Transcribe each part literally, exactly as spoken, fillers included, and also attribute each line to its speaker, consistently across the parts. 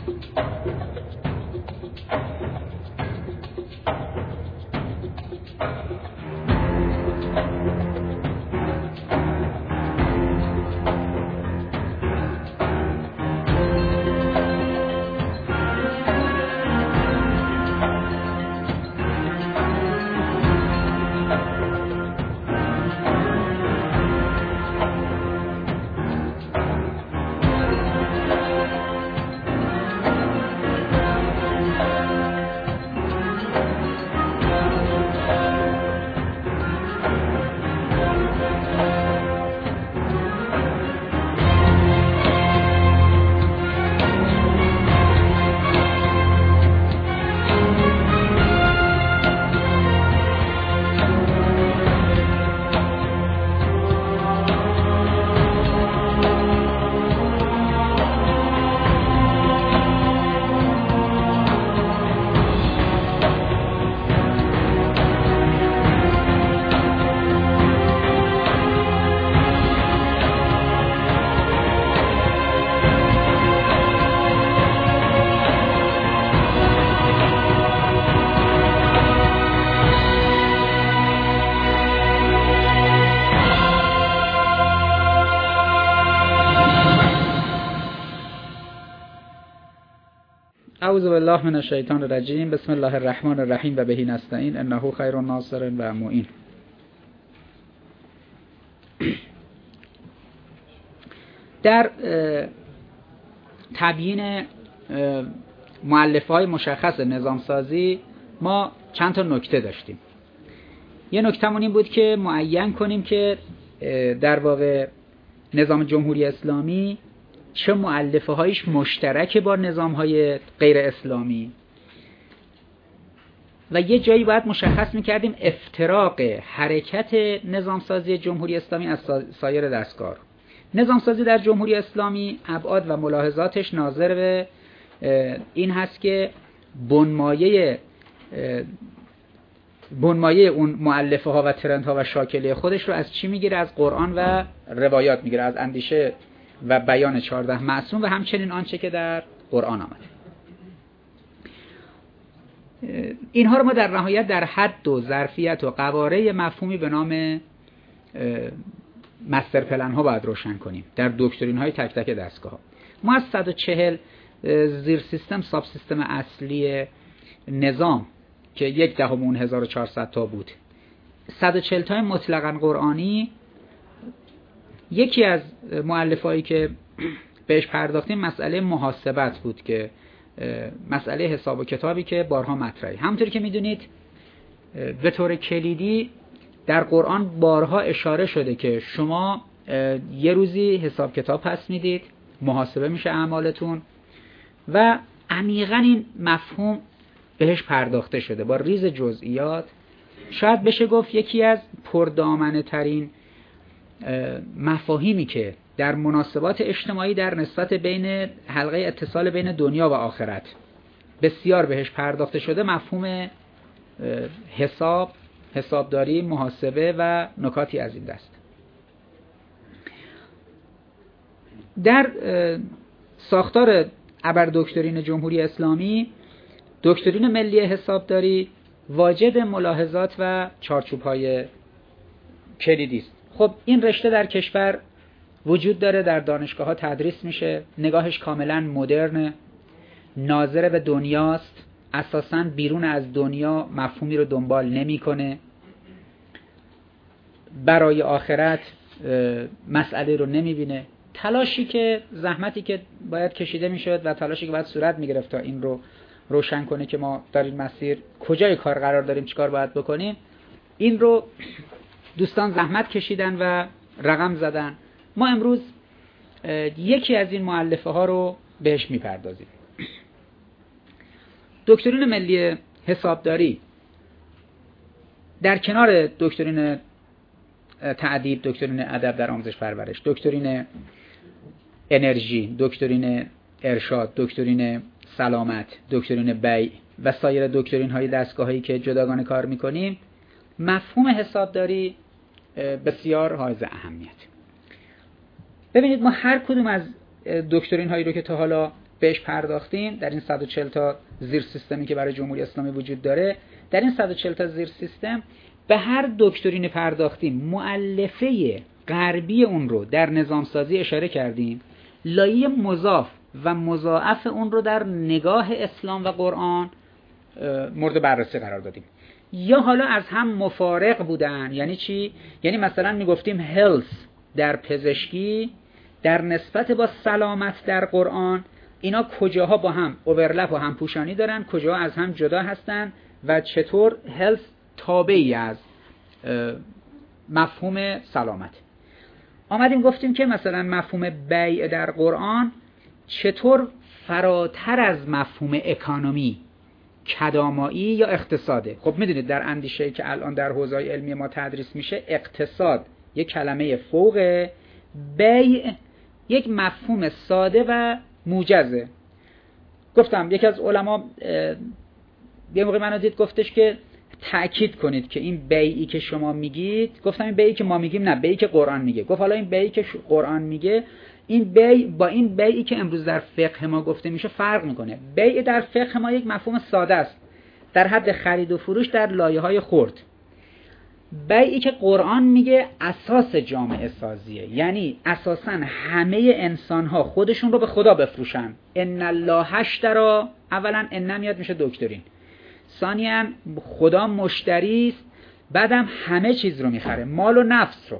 Speaker 1: اعوذ بالله من الشیطان الرجیم. بسم الله الرحمن الرحیم و بهی نستعین انه خیر الناصر و معین. در تبیین مؤلفه‌های مشخص نظامسازی ما چند تا نکته داشتیم. یه نکته‌مون این بود که معین کنیم که در واقع نظام جمهوری اسلامی چه مؤلفه هایش مشترک با نظام های غیر اسلامی و یه جایی باید مشخص میکردیم افتراق حرکت نظامسازی جمهوری اسلامی از سایر دستگاه. نظامسازی در جمهوری اسلامی ابعاد و ملاحظاتش ناظر به این هست که بنمایه بنمایه اون مؤلفه ها و ترند ها و شاکله خودش رو از چی میگیره؟ از قرآن و روایات میگیره، از اندیشه و بیان چهارده معصوم و همچنین آنچه که در قرآن آمده. اینها رو ما در نهایت در حد و ظرفیت و قواره مفهومی به نام مستر پلن ها باید روشن کنیم در دکترین های تک تک دستگاه ها. ما از صد و چهل زیر سیستم ساب سیستم اصلی نظام که یک دهم اون هزار و چهارصد تا بود، صد و چهل تای مطلقاً قرآنی، یکی از مؤلفه‌هایی که بهش پرداختیم مسئله محاسبت بود که مسئله حساب و کتابی که بارها مطرحه. همونطوری که میدونید به طور کلیدی در قرآن بارها اشاره شده که شما یه روزی حساب کتاب پس میدید، محاسبه میشه اعمالتون و عمیقاً این مفهوم بهش پرداخته شده با ریز جزئیات. شاید بشه گفت یکی از پردامنه ترین مفاهیمی که در مناسبات اجتماعی در نسبت بین حلقه اتصال بین دنیا و آخرت بسیار بهش پرداخته شده مفهوم حساب، حسابداری، محاسبه و نکاتی از این دست. در ساختار ابر دکترین جمهوری اسلامی، دکترین ملی حسابداری واجد ملاحظات و چارچوب‌های کلیدی است. خب این رشته در کشور وجود داره، در دانشگاه‌ها تدریس میشه، نگاهش کاملا مدرن، ناظر به دنیاست، اساساً بیرون از دنیا مفهومی رو دنبال نمی‌کنه، برای آخرت مسئله رو نمی‌بینه. تلاشی که زحمتی که باید کشیده میشد و تلاشی که باید صورت می‌گرفت تا این رو روشن کنه که ما در این مسیر کجای کار قرار داریم، چیکار باید بکنیم، این رو دوستان زحمت کشیدن و رقم زدن. ما امروز یکی از این مؤلفه ها رو بهش میپردازیم. دکترین ملی حسابداری در کنار دکترین تعدیب، دکترین ادب در آموزش پرورش، دکترین انرژی، دکترین ارشاد، دکترین سلامت، دکترین بیع و سایر دکترین های دستگاهایی که جداگانه کار میکنیم، مفهوم حسابداری بسیار حائز اهمیت. ببینید ما هر کدوم از دکترین هایی رو که تا حالا بهش پرداختیم در این صد و چهل تا زیر سیستمی که برای جمهوری اسلامی وجود داره. در این صد و چهل تا زیر سیستم به هر دکترین پرداختیم، مؤلفه غربی اون رو در نظام سازی اشاره کردیم، لایه مضاف و مضاعف اون رو در نگاه اسلام و قرآن مورد بررسی قرار دادیم. یا حالا از هم مفارق بودن. یعنی چی؟ یعنی مثلا میگفتیم health در پزشکی در نسبت با سلامت در قرآن، اینا کجاها با هم اوورلپ و همپوشانی دارن، کجاها از هم جدا هستن و چطور health تابعی از مفهوم سلامت. آمدیم گفتیم که مثلا مفهوم بیع در قرآن چطور فراتر از مفهوم اکانومی، کدامایی یا اقتصاده. خب میدونید در اندیشه‌ای که الان در حوزه‌های علمی ما تدریس میشه، اقتصاد یک کلمه فوقه، بیع یک مفهوم ساده و موجزه. گفتم یکی از علما یه موقع منو دید گفتش که تأکید کنید که این بیعی که شما میگید، گفتم این بیعی که ما میگیم نه، بیعی که قرآن میگه. گفت حالا این بیعی که قرآن میگه، این بیع با این بیعی که امروز در فقه ما گفته میشه فرق میکنه. بیع در فقه ما یک مفهوم ساده است، در حد خرید و فروش در لایه‌های خرد. بیعی که قرآن میگه اساس جامعه سازیه، یعنی اساساً همه انسان‌ها خودشون رو به خدا بفروشن. ان الله اشتری، اولا ان میاد میشه دکترین، ثانیاً خدا مشتری است، بعدم همه چیز رو میخره، مال و نفس رو.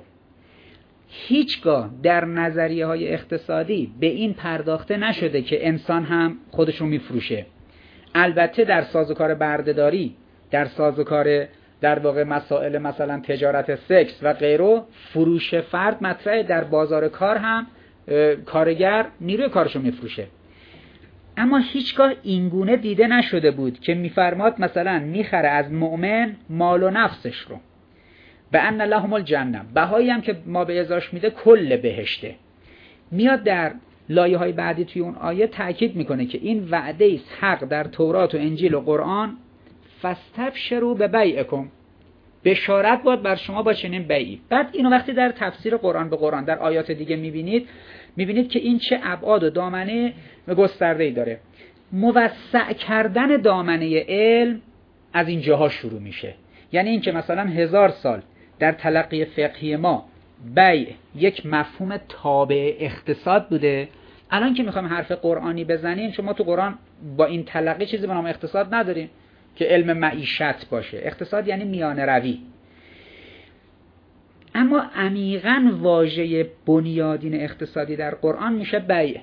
Speaker 1: هیچگاه در نظریه های اقتصادی به این پرداخته نشده که انسان هم خودش رو میفروشه. البته در سازوکار بردهداری، در سازوکار در واقع مسائل مثلا تجارت سکس و غیره، فروش فرد مطرحه. در بازار کار هم کارگر نیروی کارشو میفروشه. اما هیچگاه اینگونه دیده نشده بود که میفرماد مثلا میخره از مؤمن مال و نفسش رو. به ان لهم الجنه، بهایی هم که ما به ازاش میده کل بهشته. میاد در لایه های بعدی توی اون آیه تأکید میکنه که این وعده است حق در تورات و انجیل و قرآن، فاستبشروا ببیعکم، بشارت باد بر شما با چنین بیعی. بعد اینو وقتی در تفسیر قرآن به قرآن در آیات دیگه میبینید، میبینید که این چه ابعاد و دامنه گسترده‌ای داره. موسع کردن دامنه علم از این جاها شروع میشه. یعنی این که مثلا هزار سال در تلقی فقهی ما بیع یک مفهوم تابع اقتصاد بوده، الان که میخوایم حرف قرآنی بزنیم، چون ما تو قرآن با این تلقی چیزی به نام اقتصاد نداریم که علم معیشت باشه. اقتصاد یعنی میانه روی. اما عمیقاً واژه بنیادین اقتصادی در قرآن میشه بیع.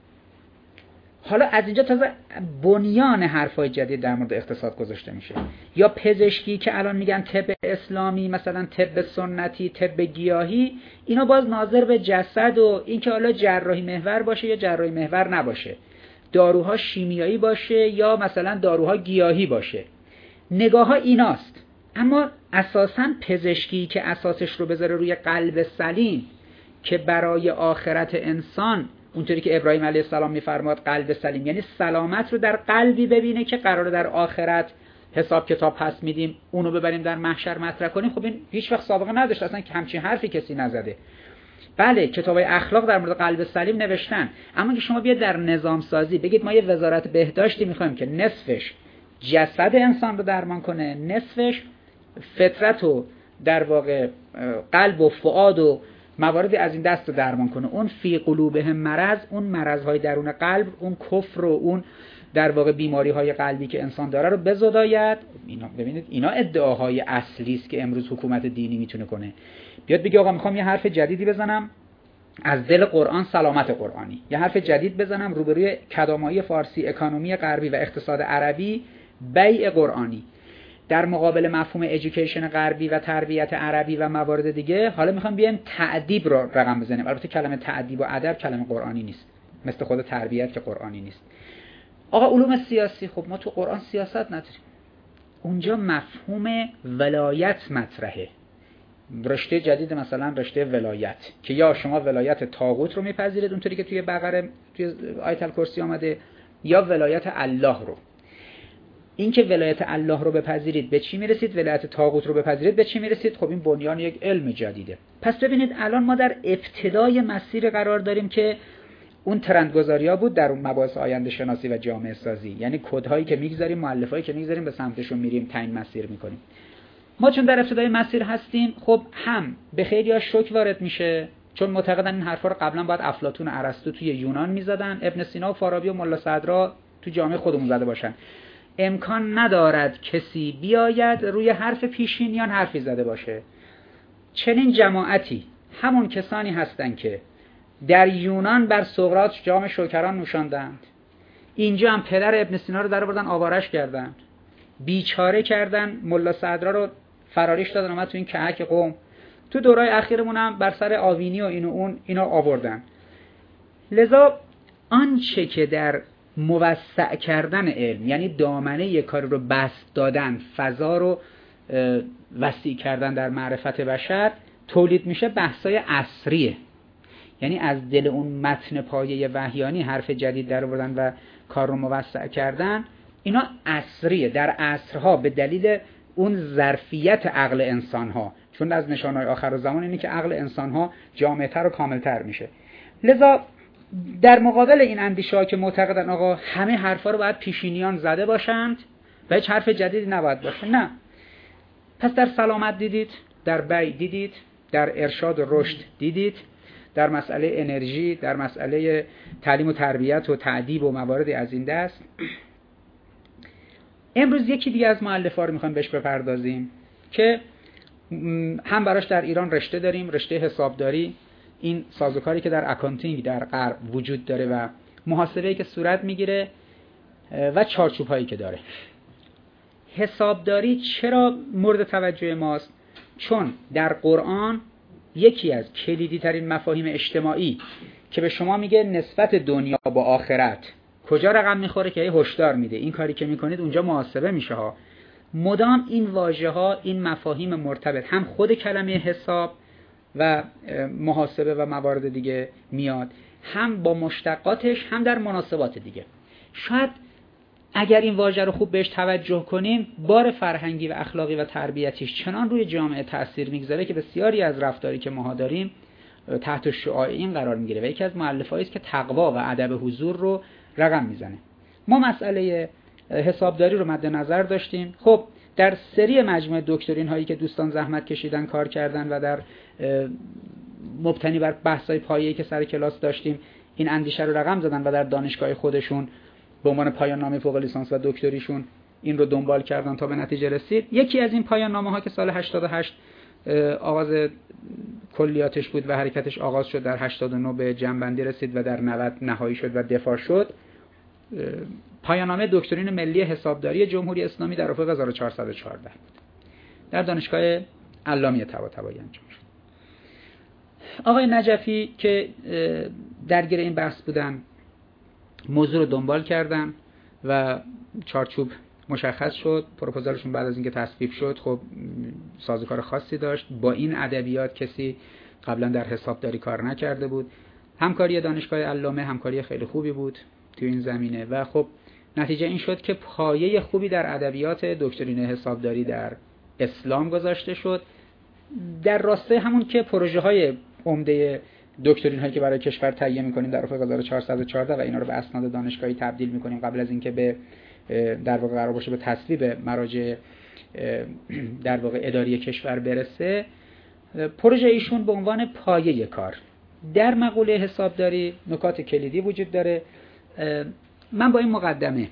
Speaker 1: حالا از اینجا تازه بنیان حرفای جدید در مورد اقتصاد گذاشته میشه. یا پزشکی که الان میگن طب اسلامی، مثلا طب سنتی، طب گیاهی، اینا باز ناظر به جسد و این که حالا جراحی محور باشه یا جراحی محور نباشه، داروها شیمیایی باشه یا مثلا داروها گیاهی باشه، نگاه ها ایناست. اما اساساً پزشکی که اساسش رو بذاره روی قلب سلیم که برای آخرت انسان، اونطوری که ابراهیم علیه السلام میفرماد قلب سلیم، یعنی سلامت رو در قلبی ببینه که قراره در آخرت حساب کتاب پس میدیم، اونو ببریم در محشر مطرح کنیم. خب این هیچ وقت سابقه نداشت، اصلا که همچین حرفی کسی نزده. بله کتابای اخلاق در مورد قلب سلیم نوشتن، اما که شما بیاد در نظام سازی بگید ما یه وزارت بهداشتی میخوایم که نصفش جسد انسان رو درمان کنه، نصفش فطرت و در واقع قلب و فؤاد و مواردی از این دست رو درمان کنه، اون فی قلوبهم مرض، اون مرضهای درون قلب، اون کفر و اون در واقع بیماریهای قلبی که انسان داره رو بزداید. اینا ببینید اینا ادعاهای اصلی است که امروز حکومت دینی میتونه کنه. بیاد بگی آقا میخوام یه حرف جدیدی بزنم از دل قرآن، سلامت قرآنی، یه حرف جدید بزنم روبروی کدامایی فارسی، اکانومی غربی و اقتصاد عربی، بیع قرآنی در مقابل مفهوم ایژوکیشن غربی و تربیت عربی و موارد دیگه. حالا میخوام بیایم تأدیب رو رقم بزنیم. البته کلمه تأدیب و ادب کلمه قرآنی نیست، مثل خود تربیت که قرآنی نیست. آقا علوم سیاسی، خب ما تو قرآن سیاست نداریم، اونجا مفهوم ولایت مطرحه. رشته جدید مثلا رشته ولایت که یا شما ولایت طاغوت رو میپذیرید اونطوری که توی بقره توی آیت الکرسی آمده، یا ولایت الله رو. این که ولایت الله رو بپذیرید به چی میرسید، ولایت طاغوت رو بپذیرید به چی میرسید؟ خب این بنیان یک علم جدیده. پس ببینید الان ما در ابتدای مسیر قرار داریم که اون ترندگذاری‌ها بود در اون مباحث آینده شناسی و جامعه سازی، یعنی کدهایی که میگذاریم، مؤلفه‌ای که میگذاریم، به سمتشون میریم، تعیین مسیر میکنیم. ما چون در ابتدای مسیر هستیم، خب هم به خیلی‌ها شوک وارد میشه، چون معتقدن این حرفا رو قبلا باید افلاطون و ارسطو توی یونان میزدن، ابن سینا و فارابی و ملا صدرا تو جامعه خودمون زده باشن. امکان ندارد کسی بیاید روی حرف پیشینیان حرفی زده باشه. چنین جماعتی همون کسانی هستند که در یونان بر سقراط جام شوکران نوشاندند، اینجا هم پدر ابن سینا رو در آوردن آوارش کردند، بیچاره کردن، ملا صدرا رو فراریش دادن، اومد تو این کهک قوم. تو دورای اخیرمون هم بر سر آوینی و این و اون اینا آوردن. لذا آنچه که در موسع کردن علم، یعنی دامنه یک کار رو بسط دادن، فضا رو وسیع کردن در معرفت بشر تولید میشه، بحثای عصریه. یعنی از دل اون متن پایه وحیانی حرف جدید در آوردن و کار رو موسع کردن، اینا عصریه. در عصرها به دلیل اون ظرفیت عقل انسانها، چون از نشانه‌های آخر زمان اینه که عقل انسانها جامع‌تر و کاملتر میشه. لذا در مقابل این اندیشه‌ها که معتقدن آقا همه حرفا رو باید پیشینیان زده باشند و هیچ حرف جدیدی نباید باشه، نه. پس در سلامت دیدید، در بیع دیدید، در ارشاد و رشد دیدید، در مسئله انرژی، در مسئله تعلیم و تربیت و تعدیب و مواردی از این دست. امروز یکی دیگه از مؤلفه‌ها رو می‌خوایم بهش بپردازیم که هم براش در ایران رشته داریم، رشته حسابداری، این سازوکاری که در اکانتینگ در غرب وجود داره و محاسبه‌ای که صورت میگیره و چارچوب‌هایی که داره. حسابداری چرا مورد توجه ماست؟ چون در قرآن یکی از کلیدی ترین مفاهیم اجتماعی که به شما میگه نسبت دنیا با آخرت کجا رقم میخوره که یه هشدار میده این کاری که میکنید اونجا محاسبه میشه ها. مدام این واژه ها، این مفاهیم مرتبط، هم خود کلمه حساب و محاسبه و موارد دیگه میاد، هم با مشتقاتش، هم در مناسبات دیگه. شاید اگر این واژه رو خوب بهش توجه کنیم، بار فرهنگی و اخلاقی و تربیتیش چنان روی جامعه تأثیر میگذاره که بسیاری از رفتاری که ما داریم تحت شعاع این قرار میگیره و یکی از مؤلفه‌ای است که تقوا و ادب حضور رو رقم میزنه. ما مسئله حسابداری رو مد نظر داشتیم. خب در سری مجموعه دکترین هایی که دوستان زحمت کشیدن کار کردن و در مبتنی بر بحث‌های پایه‌ای که سر کلاس داشتیم این اندیشه رو رقم زدن و در دانشگاه خودشون به عنوان پایان نامه فوق لیسانس و دکتریشون این رو دنبال کردن تا به نتیجه رسید. یکی از این پایان نامه ها که سال هشتاد و هشت آغاز کلیاتش بود و حرکتش آغاز شد، در هشتاد و نه به جمع‌بندی رسید و در نود نهایی شد و دفاع شد. پایان نامه دکترین ملی حسابداری جمهوری اسلامی در افق هزار و چهارصد و چهارده بود. در دانشگاه علامی طباطبایی انجام شد. آقای نجفی که درگیر این بحث بودن موضوع رو دنبال کردن و چارچوب مشخص شد. پروپوزالشون بعد از اینکه تصویب شد خب سازوکار خاصی داشت. با این ادبیات کسی قبلا در حسابداری کار نکرده بود. همکاری دانشگاه علامه همکاری خیلی خوبی بود تو این زمینه و خب نتیجه این شد که پایه خوبی در ادبیات دکترین حسابداری در اسلام گذاشته شد، در راستای همون که پروژه های عمده دکترین هایی که برای کشور تهیه می‌کنیم در افق هزار و چهارصد و چهارده و اینا رو به اسناد دانشگاهی تبدیل می‌کنیم قبل از اینکه به در واقع قرار باشه به تصویب مراجع در واقع اداری کشور برسه. پروژه ایشون به عنوان پایه کار در مقوله حسابداری نکات کلیدی وجود داره. من با این مقدمه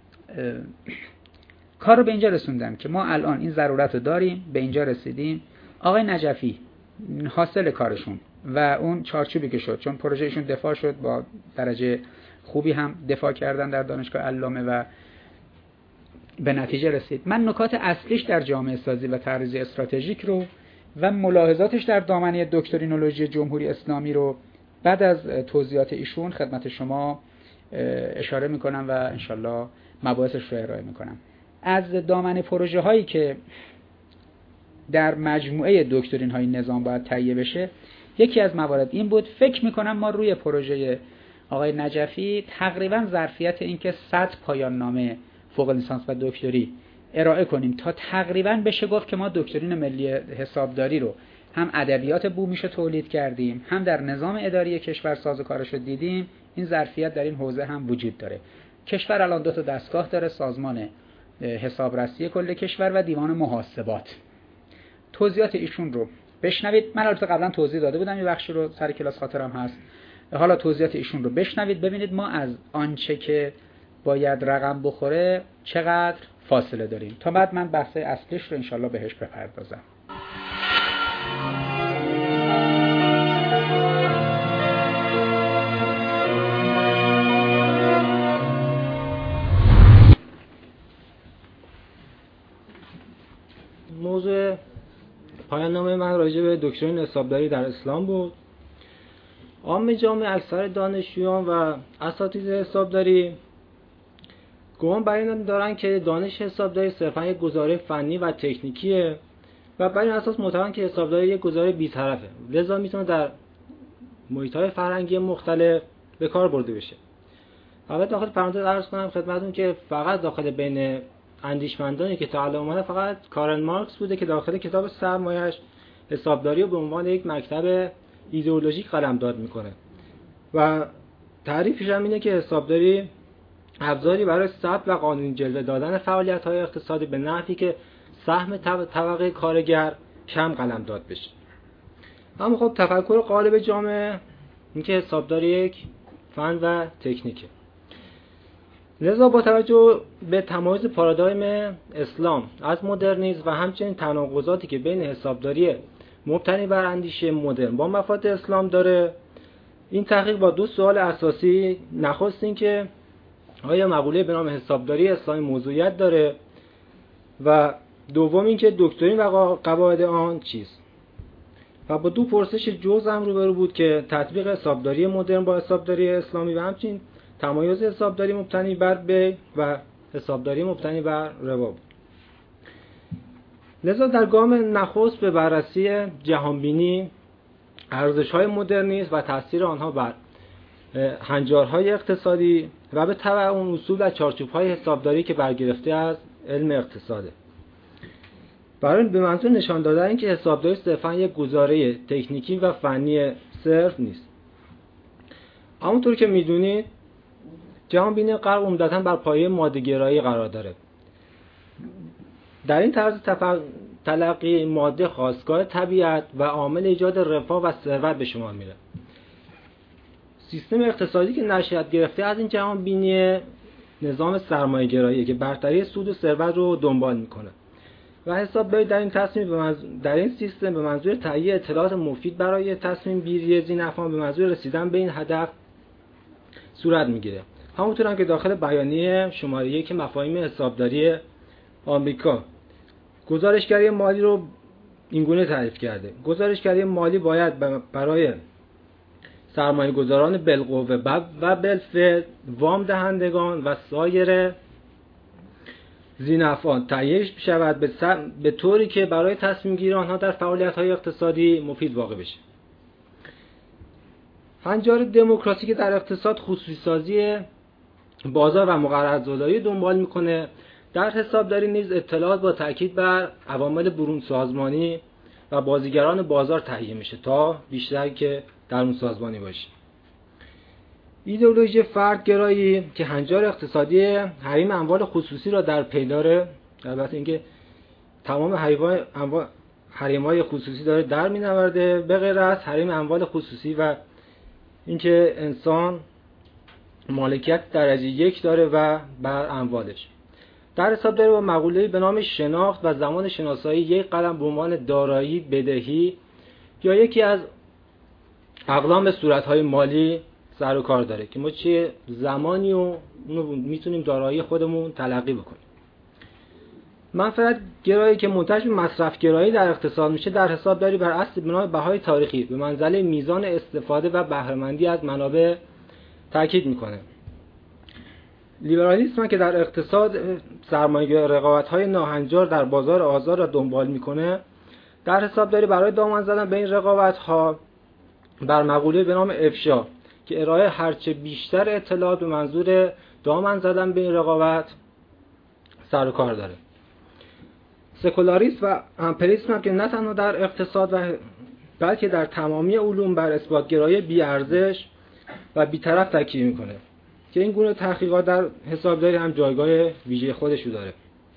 Speaker 1: کار رو به اینجا رسوندم که ما الان این ضرورت رو داریم، به اینجا رسیدیم. آقای نجفی حاصل کارشون و اون چارچوبی که شد، چون پروژهشون دفاع شد با درجه خوبی هم دفاع کردن در دانشگاه علامه و به نتیجه رسید. من نکات اصلیش در جامعه سازی و طراحی استراتژیک رو و ملاحظاتش در دامنه دکترینولوژی جمهوری اسلامی رو بعد از توضیحات ایشون خدمت شما اشاره میکنم و انشالله مباحثش رو ارائه میکنم. از دامنه پروژه هایی که در مجموعه دکترین های نظام باید تهیه بشه، یکی از موارد این بود. فکر میکنم ما روی پروژه آقای نجفی تقریبا ظرفیت این که صد پایان نامه فوق لیسانس و دکتری ارائه کنیم تا تقریبا بشه گفت که ما دکترین ملی حسابداری رو هم ادبیات بومیش تولید کردیم، هم در نظام اداری کشور سازوکارش رو دیدیم. این ظرفیت در این حوزه هم وجود داره. کشور الان دو تا دستگاه داره، سازمان حسابرسی کل کشور و دیوان محاسبات. توضیحات ایشون رو بشنوید. من البته قبلا توضیح داده بودم، یه بخشی رو سر کلاس خاطرم هست. حالا توضیحات ایشون رو بشنوید، ببینید ما از آنچه که باید رقم بخوره چقدر فاصله داریم. تا بعد من بحث اصلیش رو انشالله بهش بپردازم.
Speaker 2: موضوع پایان نامه من راجع به دکترین حسابداری در اسلام بود. عام جامعه، اکثر دانشجویان و اساتید حسابداری گمان بر این دارن که دانش حسابداری صرفا یک گزاره فنی و تکنیکیه و بر این اساس معتقدن که حسابداری یک گزاره بی‌طرفه، لذا میتونه در محیط‌های فرهنگی مختلف به کار برده بشه. البته داخل پرانتز عرض کنم خدمتتون که فقط داخل بین اندیشمندانی که تا الان اومده فقط کارل مارکس بوده که داخل کتاب سرمایه‌اش حسابداری رو به عنوان یک مکتب ایدئولوژیک قلمداد میکنه و تعریفش هم اینه که حسابداری ابزاری برای ثبت و قانونی جلوه دادن فعالیت‌های اقتصادی به نحوی که سهم طبقه کارگر کم قلمداد بشه. اما خب تفکر غالب جامعه این که حسابداری یک فن و تکنیکه. لذا با توجه به تمایز پارادایم اسلام از مدرنیسم و همچنین تناقضاتی که بین حسابداری مبتنی بر اندیشه مدرن با مفاهیم اسلام داره، این تحقیق با دو سوال اساسی، نخست این که آیا مقوله به نام حسابداری اسلامی موضوعیت داره و دوم این که دکترین و قواعد آن چیست، و با دو پرسش جز هم روبرو بود که تطبیق حسابداری مدرن با حسابداری اسلامی و همچنین تمایز حسابداری مبتنی بر بیع و حسابداری مبتنی بر ربا بود. لذا در گام نخست به بررسی جهانبینی، ارزش‌های مدرنیسم و تاثیر آنها بر هنجارهای اقتصادی و به تبع اون اصول و چارچوب‌های حسابداری که برگرفته از علم اقتصاده، برای به منظور نشان دادن اینکه حسابداری صرفاً یک گزاره تکنیکی و فنی صرف نیست. همونطور که می‌دونید جهانبینی غرب عمدتاً بر پایه ماده‌گرایی قرار داره. در این طرز تفق... تلقی ماده خاستگاه طبیعت و عامل ایجاد رفاه و ثروت به شمار میره. سیستم اقتصادی که نشأت گرفته از این جهانبینی نظام سرمایه‌گرایی که برتری سود و ثروت رو دنبال میکنه و حسابداری در این تصمیم به منظور در این سیستم به منظور تهیه اطلاعات مفید برای تصمیم گیری ذی‌نفعان به منظور رسیدن به این هدف صورت میگیره. همونطور هم که داخل بیانیه شماره یک مفاهیم حسابداری آمریکا گزارشگری مالی رو اینگونه تعریف کرده: گزارشگری مالی باید برای سرمایه گذاران بالقوه و بالفعل، وام دهندگان و سایر ذی‌نفعان تهیه شود به, به طوری که برای تصمیم گیری آنها در فعالیت‌های اقتصادی مفید واقع بشه. هنجار دموکراسی که در اقتصاد خصوصی سازی بازار و مقررات‌گذاری دنبال میکنه، در حسابداری نیز اطلاعات با تاکید بر عوامل برون سازمانی و بازیگران بازار تهیه میشه تا بیشتر که درون سازمانی باشه. ایدئولوژی فردگرایی که هنجار اقتصادی حریم اموال خصوصی را در پی داره، البته اینکه تمام حریم‌های خصوصی داره در می‌نورده به غیر از حریم اموال خصوصی و اینکه انسان مالکیت درجه یک داره و بر اموالش. در حسابداری با مقوله‌ای به نام شناخت و زمان شناسایی یک قلم به عنوان دارایی، بدهی یا یکی از اقلام صورت‌های مالی سر و کار داره که ما چه زمانی و میتونیم دارایی خودمون تلقی بکنیم. منفعت گرایی که منتج به مصرف گرایی در اقتصاد میشه، در حسابداری بر اساس بنای بهای تاریخی به منزله میزان استفاده و بهره‌مندی از منابع تاکید میکنه. لیبرالیسم که در اقتصاد سرمایه‌گرایی رقابت‌های ناهنجار در بازار آزاد را دنبال میکنه، در حسابداری برای دامن زدن به این رقابت‌ها بر مقوله به نام افشا که ارائه هرچه بیشتر اطلاعات به منظور دامن زدن به این رقابت سر و کار داره. سکولاریسم و امپریسم که نه تنها در اقتصاد و بلکه در تمامی علوم بر اثبات‌گرایی بی‌ارزش و بی‌طرف تکیه میکنه که این گونه تحقیقات در حسابداری هم جایگاه ویژه خودشو داره.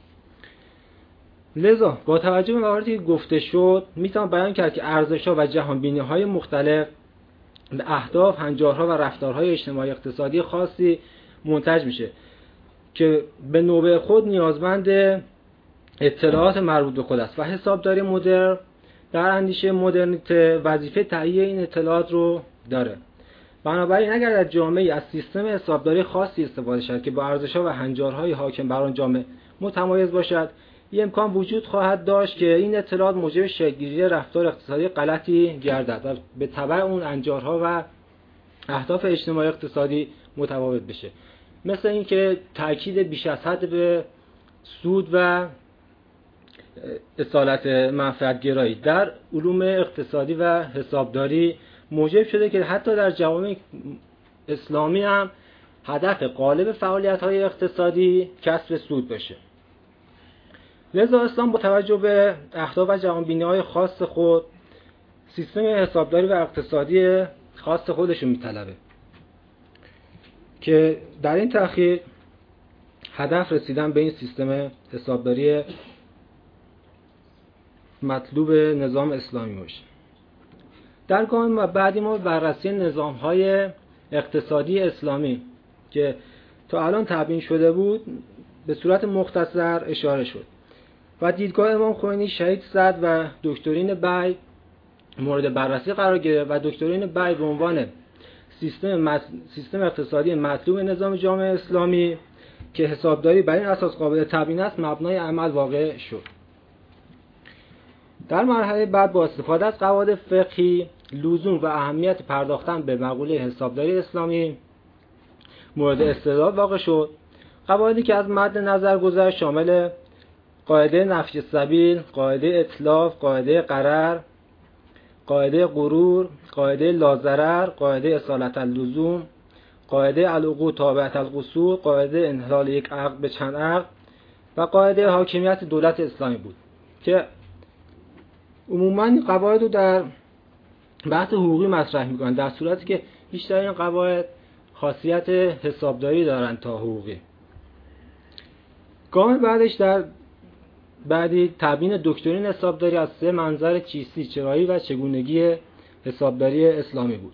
Speaker 2: لذا با توجه به مواردی که گفته شد میتونم بیان کرد که ارزش‌ها و جهانبینی‌های مختلف به اهداف، هنجارها و رفتارهای اجتماعی اقتصادی خاصی منتج میشه که به نوبه خود نیازمند اطلاعات مربوط به خود است و حسابداری مدرن در اندیشه مدرنیته وظیفه تهیه این اطلاعات رو داره. بنابراین اگر در جامعه از سیستم حسابداری خاصی استفاده شد که با ارزش‌ها و هنجارهای حاکم بر آن جامعه متمایز باشد، این امکان وجود خواهد داشت که این اطلاعات موجب شکل‌گیری رفتار اقتصادی غلطی گردد و به تبع اون هنجارها و اهداف اجتماعی اقتصادی متفاوت بشه. مثل اینکه تاکید بیش از حد به سود و اصالت منفعت گرایی در علوم اقتصادی و حسابداری موجب شده که حتی در جوامع اسلامی هم هدف غالب فعالیت‌های اقتصادی کسب سود باشه. لذا اسلام با توجه به اهداف و جهانبینی‌های خاص خود سیستم حسابداری و اقتصادی خاص خودش رو میطلبه که در این تحقیق هدف رسیدن به این سیستم حسابداری مطلوب نظام اسلامی باشه. در گام بعدی ما بررسی نظام‌های اقتصادی اسلامی که تا الان تبیین شده بود به صورت مختصر اشاره شد و دیدگاه امام خمینی شهید صدر و دکترین بی مورد بررسی قرار گرفت و دکترین بی به عنوان سیستم مس... سیستم اقتصادی مطلوب نظام جامعه اسلامی که حسابداری بر این اساس قابل تبیین است مبنای عمل واقع شد. در مرحله بعد با استفاده از قواعد فقهی لزوم و اهمیت پرداختن به مقوله حسابداری اسلامی مورد استدلال واقع شد. قواعدی که از مد نظر گذشت شامل قاعده نفی سبیل، قاعده اتلاف، قاعده غرر، قاعده غرور، قاعده لاضرر، قاعده اصالت اللزوم، قاعده العقود تابعة القصور، قاعده انحلال یک عقد به چند عقد و قاعده حاکمیت دولت اسلامی بود که عموما این قواعد رو در بحث حقوقی مطرح میکنن، در صورتی که بیشتر این قواعد خاصیت حسابداری دارن تا حقوقی. گام بعدش در بعدی تبیین دکترین حسابداری از سه منظر چیستی، چرایی و چگونگی حسابداری اسلامی بود.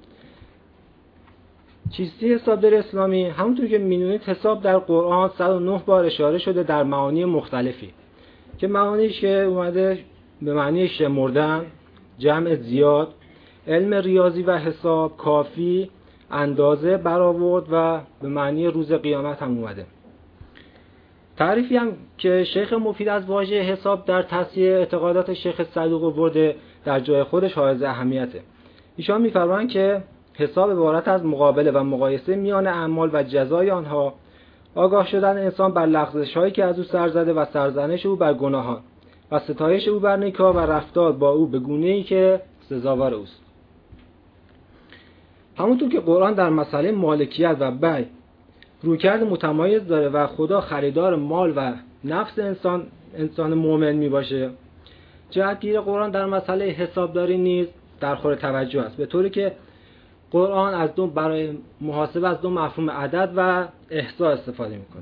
Speaker 2: چیستی حسابداری اسلامی همونطور که می‌دونید حساب در قرآن صد و نه بار اشاره شده در معانی مختلفی که معانیش که اومده به معنی شمردن، جمع زیاد، علم ریاضی و حساب، کافی، اندازه، برآورد و به معنی روز قیامت هم اومده. تعریفی هم که شیخ مفید از واژه حساب در تصحیح اعتقادات شیخ صدوق آورده در جای خودش حائز اهمیته. ایشان می‌فرمایند که حساب عبارت از مقابله و مقایسه میان اعمال و جزای آنها، آگاه شدن انسان بر لغزش‌هایی که از او سر زده و سرزنش او بر گناهان و ستایش او بر نیکا و رفتار با او به گونه‌ای که سزاوار اوست. همونطور که قرآن در مسئله مالکیت و بیع رویکرد متمایز داره و خدا خریدار مال و نفس انسان انسان مؤمن می باشه، جهتگیر قرآن در مسئله حسابداری نیز در خور توجه است، به طوری که قرآن از دو برای محاسبه از دو مفهوم عدد و احصاء استفاده میکنه.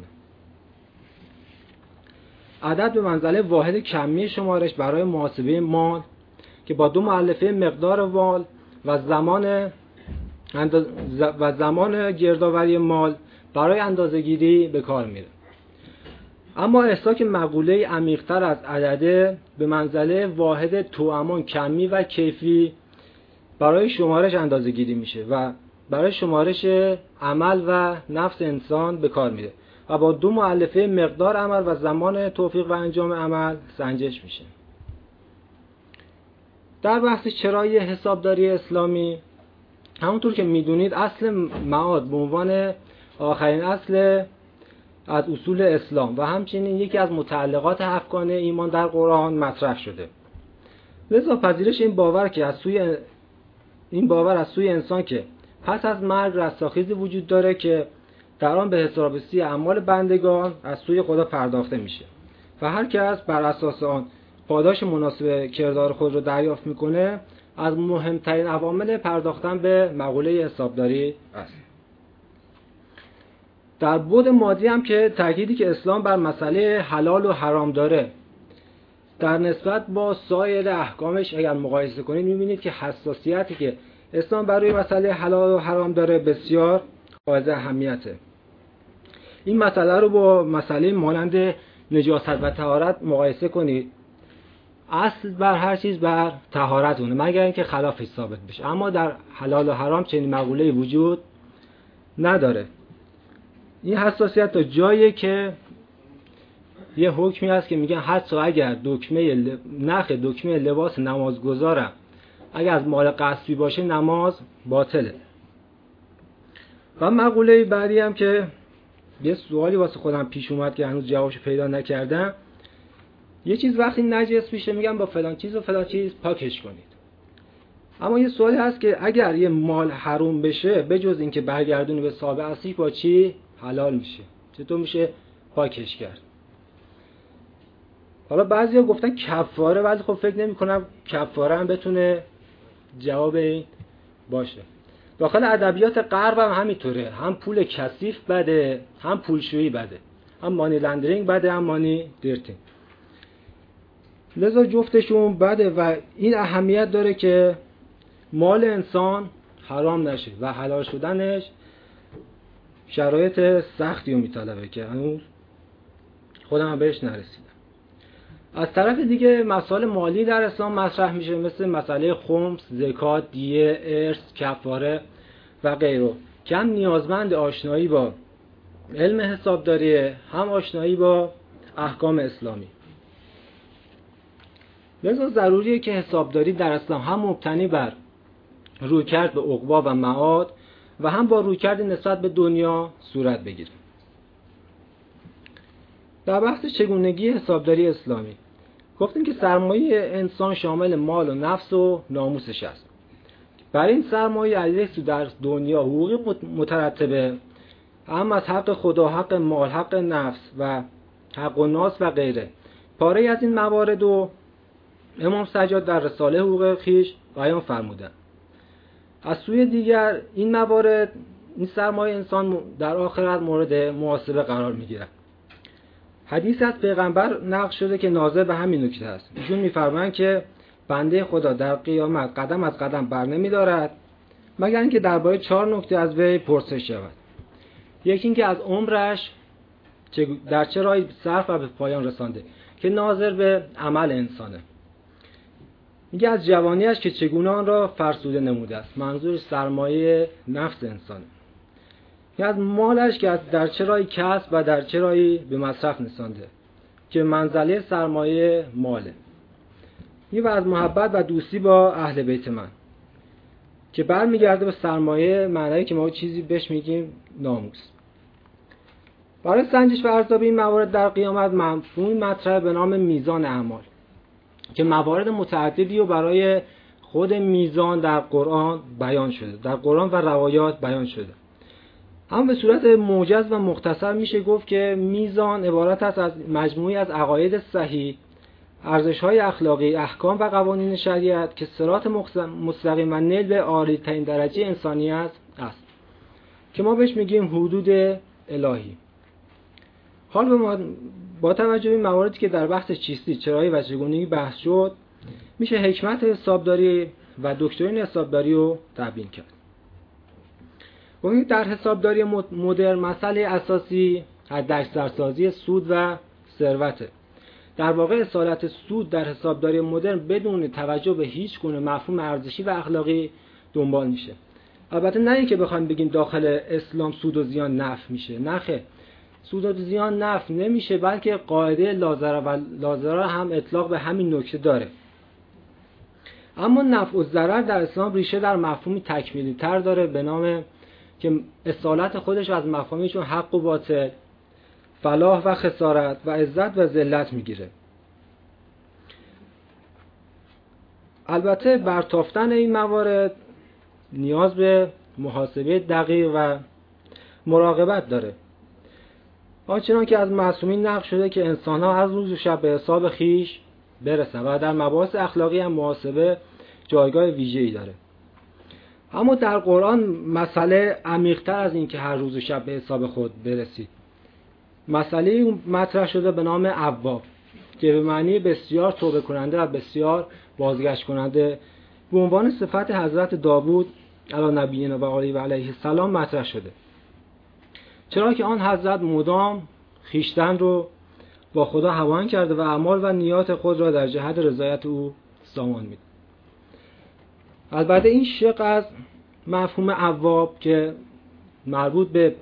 Speaker 2: عدد به منزله واحد کمی شمارش برای محاسبه مال که با دو مؤلفه مقدار مال و زمان انداز... و زمان گردآوری مال برای اندازه‌گیری به کار میره. اما احصاء که مقوله عمیق‌تر از عدده به منزله واحد توأمان کمی و کیفی برای شمارش اندازه‌گیری میشه و برای شمارش عمل و نفس انسان به کار میره و با دو مؤلفه مقدار عمل و زمان توفیق و انجام عمل سنجش میشه. در بحث چرایی حسابداری اسلامی همونطور که میدونید اصل معاد به عنوان آخرین اصل از اصول اسلام و همچنین یکی از متعلقات هفتگانه ایمان در قرآن مطرح شده. لذا پذیرش این باور که از سوی این باور از سوی انسان که پس از مرگ رستاخیزی وجود داره که در آن به حسابرسی اعمال بندگان از سوی خدا پرداخته میشه و هر کس بر اساس آن پاداش مناسب کردار خود رو دریافت میکنه از مهمترین عوامل پرداختن به مقوله حسابداری است. در بعد مادی هم که تأکیدی که اسلام بر مسئله حلال و حرام داره، در نسبت با سایر احکامش اگر مقایسه کنید می‌بینید که حساسیتی که اسلام بر روی مسئله حلال و حرام داره بسیار حائز اهمیته. این مسئله رو با مسئله مانند نجاست و طهارت مقایسه کنید. اصل بر هر چیز بر طهارتونه مگر اینکه خلافش ثابت بشه، اما در حلال و حرام چنین مقوله‌ای وجود نداره. این حساسیت تا جایی که یه حکمی هست که میگن حتی اگر دکمه ل... نخ دکمه لباس نمازگزارم اگر از مال غصبی باشه نماز باطله. و مقوله بعدی هم که یه سوالی واسه خودم پیش اومد که هنوز جوابشو پیدا نکردم، یه چیز وقتی نجس میشه میگن با فلان چیز و فلان چیز پاکش کنید. اما یه سوالی هست که اگر یه مال حروم بشه بجز اینکه برگردونی به صاحب اصلیش با چی حلال میشه؟ چطور میشه پاکش کرد؟ حالا بعضیا گفتن کفاره، ولی خب فکر نمی کنم کفاره هم بتونه جواب این باشه. داخل ادبیات غرب هم همینطوره، هم پول کثیف بده، هم پولشویی بده، هم مانی لندرینگ بده، هم مانی دیرتینگ. لذا جفتشون بده و این اهمیت داره که مال انسان حرام نشه و حلال شدنش شرایط سختی رو میطلبه که هنوز خودم هم بهش نرسیدم. از طرف دیگه مسائل مالی در اسلام مطرح میشه، مثل مسئله خمس، زکات، دیه، ارث، کفاره و غیره که هم نیازمند آشنایی با علم حسابداری، هم آشنایی با احکام اسلامی. لذا ضروریه که حسابداری در اسلام هم مبتنی بر رویکرد به عقبی و معاد و هم با رویکرد نسبت به دنیا صورت بگیره. در بحث چگونگی حسابداری اسلامی گفتیم که سرمایه انسان شامل مال و نفس و ناموسش است. برای این سرمایه علیه در دنیا حقوقی مترتبه، هم از حق خدا، حق مال، حق نفس و حق الناس و غیره. پاره از این موارد و امام سجاد در رساله حقوق خیش بیان فرمودند. از سوی دیگر این موارد، این سرمایه انسان در آخرت مورد محاسبه قرار میگیرد. حدیث از پیغمبر نقل شده که ناظر به همین نکته است. ایشون میفرمایند که بنده خدا در قیامت قدم از قدم بر نمی‌دارد مگر اینکه درباره چهار نکته از وی پرسش شود. یکی اینکه از عمرش در چه راهی صرف و به پایان رسانده که ناظر به عمل انسانه. میگه از جوانیش که چگونه آن را فرسوده نموده است، منظور سرمایه نفس انسانه. یا از مالش که در چه راهی کسب و در چه راهی به مصرف نسانده که منزله سرمایه ماله. یا از محبت و دوستی با اهل بیت من که برمیگرده به سرمایه معنایی که ما چیزی بهش میگیم ناموس. برای سنجش و ارزیابی این موارد در قیامت مفهومی مطرح به نام میزان اعمال که موارد متعددی رو برای خود میزان در قرآن بیان شده، در قرآن و روایات بیان شده. اما به صورت موجز و مختصر میشه گفت که میزان عبارت است از مجموعی از عقاید صحیح، ارزش‌های اخلاقی، احکام و قوانین شریعت که صراط مستقیم و نیل به عالی‌ترین درجه انسانیت است که ما بهش میگیم حدود الهی. حال به ما با توجه به این مواردی که در بحث چیستی، چرایی و چگونگی بحث شد، میشه حکمت حسابداری و دکترین حسابداری رو تبیین کرد. و در حسابداری مدرن مسئله اساسی حداکثرسازی سود و ثروته. در واقع اصالت سود در حسابداری مدرن بدون توجه به هیچ گونه مفهوم ارزشی و اخلاقی دنبال میشه. البته نه اینکه بخوایم بگیم داخل اسلام سود و زیان نفع میشه، نه خیر. سود و زیان نفع نمیشه، بلکه قاعده لازره و لازره هم اطلاق به همین نکته داره. اما نفع و ضرر در اسلام ریشه در مفهومی تکمیلی تر داره به نام که اصالت خودش از مفاهیمشون حق و باطل، فلاح و خسارت و عزت و ذلت میگیره. البته برتافتن این موارد نیاز به محاسبه دقیق و مراقبت داره. آنچنان که از معصومین نقل شده که انسان‌ها از روز و شب به حساب خیش برسن و در مباحث اخلاقی هم محاسبه جایگاه ویژه‌ای داره. اما در قرآن مسئله عمیق‌تر از این که هر روز و شب به حساب خود برسید. مسئله مطرح شده به نام اواب که به معنی بسیار توبه کننده و بسیار بازگشت کننده به عنوان صفت حضرت داوود علی نبینا و علیه و علیه السلام مطرح شده، چرا که آن حضرت مدام خیشتن رو با خدا هماهنگ کرده و اعمال و نیات خود را در جهت رضایت او سامان می‌داد. البته این شق از مفهوم اواب که مربوط به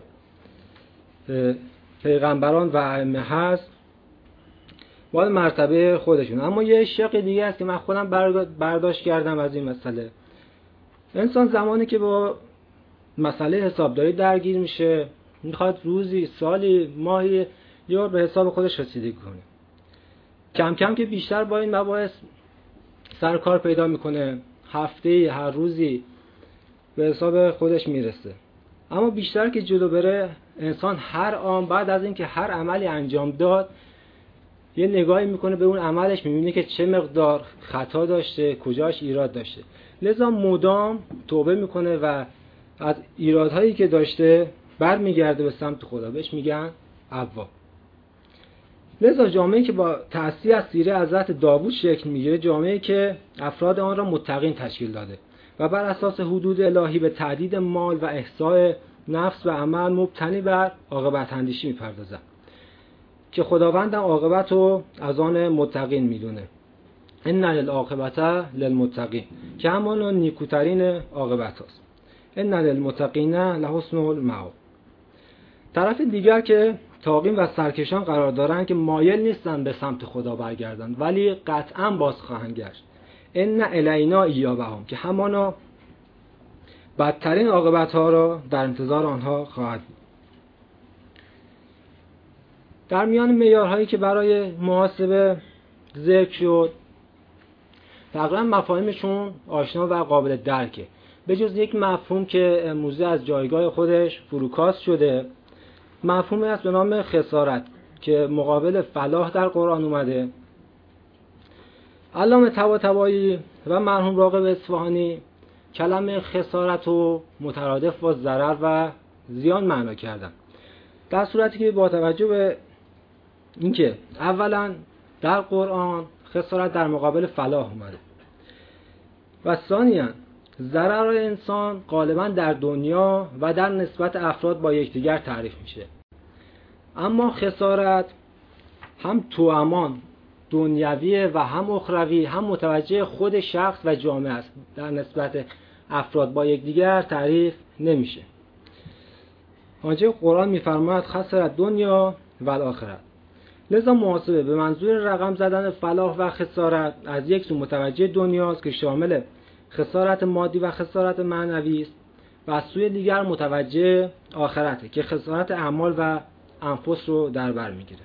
Speaker 2: پیغمبران و ائمه هست مال مرتبه خودشون، اما یه شق دیگه است که من خودم برداشت کردم از این مسئله. انسان زمانی که با مسئله حسابداری درگیر میشه میخواد روزی، سالی، ماهی یا به حساب خودش رسیدگی کنه. کم کم که بیشتر با این مباحث سر کار پیدا میکنه، هفته هر روزی به حساب خودش میرسه. اما بیشتر که جلو بره انسان هر آن بعد از اینکه هر عملی انجام داد یه نگاهی میکنه به اون عملش، میبینه که چه مقدار خطا داشته، کجاش ایراد داشته، لذا مدام توبه میکنه و از ایرادهایی که داشته برمیگرده به سمت خدا، بهش میگن اواب. لذا جامعه‌ای که با تأثیر از سیره حضرت داوود شکل میگیره، جامعه‌ای که افراد آن را متقین تشکیل داده و بر اساس حدود الهی به تعدید مال و احصاء نفس و عمل مبتنی بر عاقبت اندیشی میپردازه که خداوند عاقبت رو از آن متقین میدونه. ان للعاقبت للمتقین، که همان نیکوترین عاقبت هست. ان للمتقین لحسن المآب. طرف دیگر که طاغین و سرکشان قرار دارن که مایل نیستن به سمت خدا برگردن ولی قطعا باز خواهند گشت. ان الینا ایابهم، که همانا بدترین عاقبت ها را در انتظار آنها خواهد بود. در میان معیارهایی که برای محاسبه ذکر شد تقریبا مفاهیمشون آشنا و قابل درکه، به جز یک مفهوم که امروزه از جایگاه خودش فروکاست شده، مفهومی است به نام خسارت که مقابل فلاح در قرآن اومده. علامه طباطبایی و مرحوم راغب اصفهانی کلمه خسارت رو مترادف با ضرر و زیان معنا کردن، در صورتی که با توجه به اینکه اولا در قرآن خسارت در مقابل فلاح اومده و ثانیاً ضرر انسان غالباً در دنیا و در نسبت افراد با یکدیگر تعریف میشه، اما خسارت هم توامان دنیوی و هم اخروی هم متوجه خود شخص و جامعه است، در نسبت افراد با یکدیگر تعریف نمیشه. آنجا قرآن میفرماید خسرت دنیا و الاخره. لذا محاسبه به منظور رقم زدن فلاح و خسارت از یک سو متوجه دنیاست که شامل خسارت مادی و خسارت معنوی است و از سوی دیگر متوجه آخرته که خسارت اعمال و انفس رو در بر میگیره.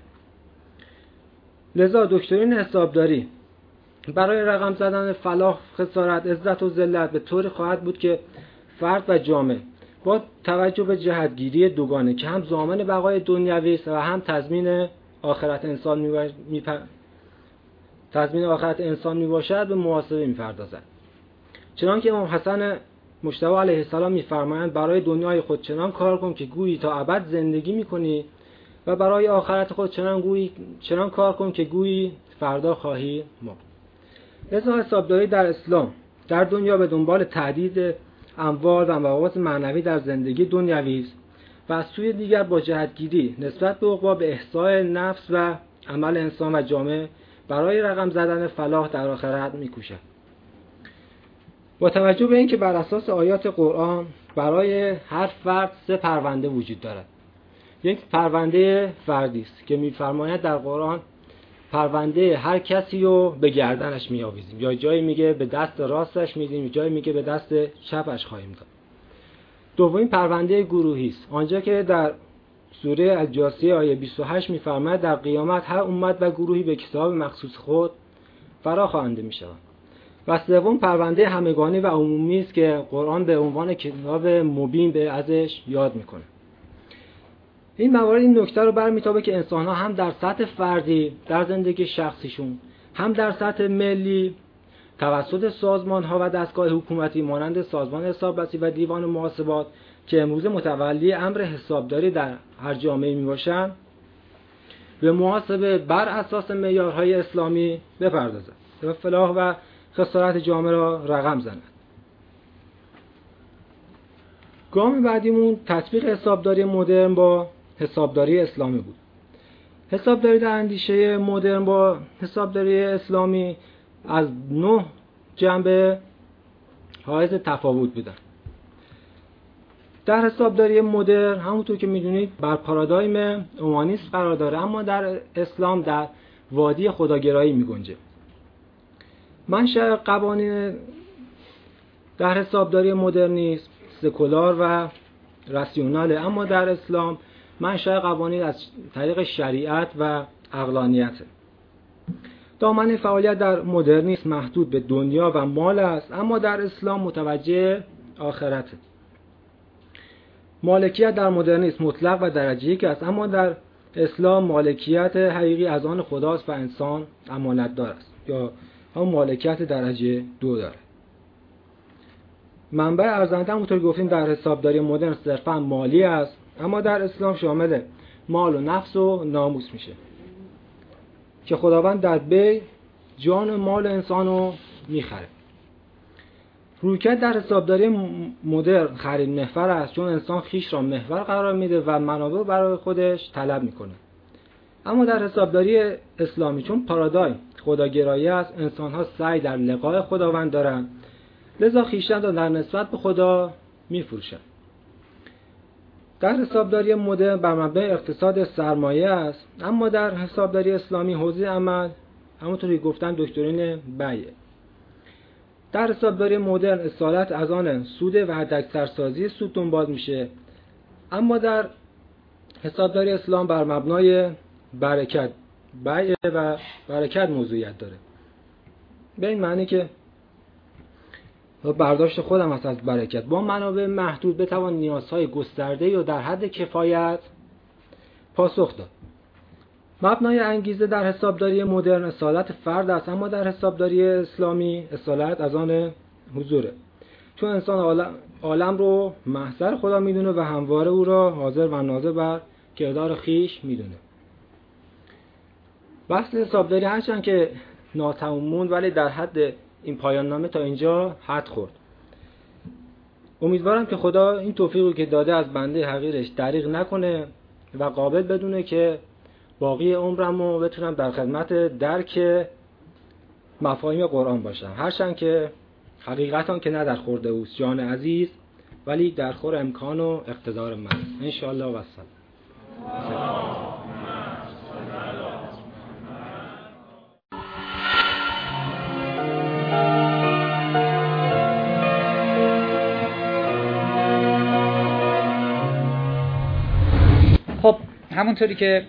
Speaker 2: لذا دکترین حسابداری برای رقم زدن فلاح، خسارت، عزت و ذلت به طوری خواهد بود که فرد و جامعه با توجه به جهتگیری دوگانه که هم ضامن بقای دنیوی است و هم تضمین آخرت انسان می می تضمین آخرت انسان می باشد به محاسبه می پردازد. چنانکه امام حسن مجتبی علیه السلام می فرمایند برای دنیای خود چنان کار کن که گویی تا ابد زندگی می کنی و برای آخرت خود چنان گویی چنان کار کن که گویی فردا خواهی مرد. لذا حسابداری در اسلام در دنیا به دنبال تعدید اموال و مواقع معنوی در زندگی دنیوی است و از سوی دیگر با جهتگیری نسبت به عقبا به احصاء نفس و عمل انسان و جامعه برای رقم زدن فلاح در آخرت می‌کوشد. با توجه به اینکه بر اساس آیات قرآن برای هر فرد سه پرونده وجود دارد. یک پرونده فردی است که می‌فرماید در قرآن پرونده هر کسی رو به گردنش می‌آویزیم، یا جایی میگه به دست راستش میدیم، یا جایی میگه به دست چپش خواهیم داد. دومین پرونده گروهی است، آنجا که در سوره الجاثیه آیه بیست و هشت می‌فرماید در قیامت هر امت و گروهی به کتاب مخصوص خود فرا خوانده می‌شوند. و سوم پرونده همگانی و عمومی است که قرآن به عنوان کتاب مبین به ازش یاد می‌کنه. این موارد این نکته رو برمی‌تابه که انسان‌ها هم در سطح فردی در زندگی شخصیشون، هم در سطح ملی توسط سازمان‌ها و دستگاه حکومتی مانند سازمان حسابرسی و دیوان محاسبات که امروز متولی امر حسابداری در هر جامعه میباشند به محاسبه بر اساس معیارهای اسلامی بپردازد و فلاح و خسارت جامعه را رقم زند. گام بعدیمون تطبیق حسابداری مدرن با حسابداری اسلامی بود. حسابداری در اندیشه مدرن با حسابداری اسلامی از نه جنبه حائز تفاوت بودن. در حسابداری مدرن همونطور که میدونید بر پارادایم اومانیسم قرار داره، اما در اسلام در وادی خداگرایی میگنجه. منشأ قوانین در حسابداری مدرنیسم سکولار و راسیوناله، اما در اسلام منشأ قوانین از طریق شریعت و عقلانیته. دامنه فعالیت در مدرنیسم محدود به دنیا و مال است، اما در اسلام متوجه آخرته. مالکیت در مدرنیسم مطلق و درجه یک است، اما در اسلام مالکیت حقیقی از آن خداست و انسان امانت دار است، یا هم مالکیت درجه دو داره. منبع ارزنده همونطور گفتیم در حسابداری مدرن صرفا مالی است، اما در اسلام شامل مال و نفس و ناموس میشه که خداوند در بی جان و مال انسانو میخره. رویکرد در حسابداری مدرن خرید محور است، چون انسان خیش را محور قرار میده و منابع برای خودش طلب میکنه. اما در حسابداری اسلامی چون پارادایم خداگرایی است، انسان ها سعی در لقاء خداوند دارند، لذا خیشتن را در نسبت به خدا میفروشند. در حسابداری مدرن بر مبنای اقتصاد سرمایه است، اما در حسابداری اسلامی حوزه عمل همونطوری گفتم دکترین بیع. در حسابداری مدرن اصالت از آن سود و حداکثرسازی سود دنبال میشه، اما در حسابداری اسلام بر مبنای برکت بیع و برکت موضوعیت داره. به این معنی که برداشت خودم هست از برکت با منابع محدود بتوان نیازهای گسترده یا در حد کفایت پاسخ داد. مبنای انگیزه در حسابداری مدرن اصالت فرد است، اما در حسابداری اسلامی اصالت از آن حضوره، چون انسان عالم, عالم رو محضر خدا میدونه و همواره او را حاضر و ناظر بر کردار خیش میدونه. بحث حسابداری هرچند که ناتمام موند، ولی در حد این پایان نامه تا اینجا حد خورد. امیدوارم که خدا این توفیقی که داده از بنده حقیرش دریغ نکنه و قابل بدونه که باقی عمرمو بتونم در خدمت درک مفاهیم قرآن باشم، هرچند که حقیقتاً که نه در خورده اوست جان عزیز، ولی در خور امکان و اقتدار من انشاءالله و السلام.
Speaker 1: خب همونطوری که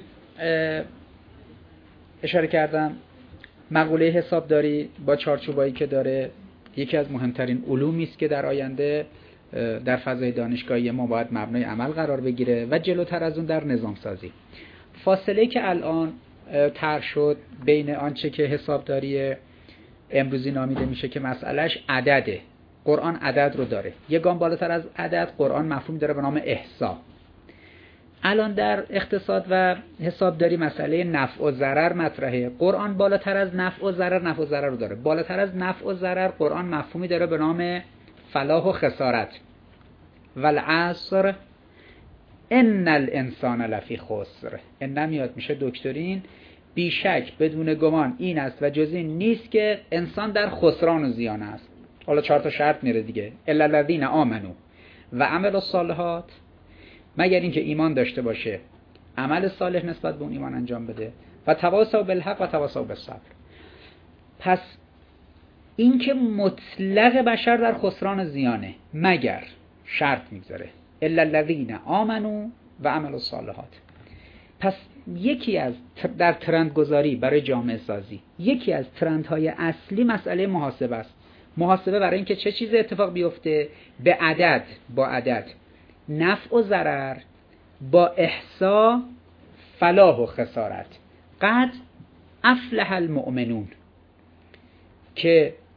Speaker 1: اشاره کردم، مقوله حسابداری با چارچوبایی که داره یکی از مهمترین علومی است که در آینده در فضای دانشگاهی ما باید مبنای عمل قرار بگیره و جلوتر از اون در نظام سازی. فاصله که الان طرح شد بین آنچه که حسابداری امروزی نامیده میشه که مسئلهش عدده، قرآن عدد رو داره، یه گام بالاتر از عدد قرآن مفهوم داره به نام احصا. الان در اقتصاد و حسابداری مسئله نفع و ضرر مطرحه، قرآن بالاتر از نفع و ضرر نفع و ضرر رو داره. بالاتر از نفع و ضرر قرآن مفهومی داره به نام فلاح و خسارت. والعصر ان الانسان لفی خسر. ان نمیاد میشه دکترین، بیشک بدون گمان این است و جز این نیست که انسان در خسران و زیان است. حالا چهار تا شرط میره دیگه، الا الذین آمنوا و عملوا الصالحات، مگر اینکه ایمان داشته باشه عمل صالح نسبت به اون ایمان انجام بده، و تواصوا بالحق و تواصوا بالصبر. پس اینکه مطلق بشر در خسران زیانه مگر شرط میگذاره الا الذین آمنوا و عملوا الصالحات. پس یکی از در ترند گذاری برای جامعه سازی یکی از ترندهای اصلی مسئله محاسبه است. محاسبه برای اینکه چه چیز اتفاق بیفته به عدد، با عدد نفع و ضرر، با احصا فلاح و خسارت. قد افلح المؤمنون، که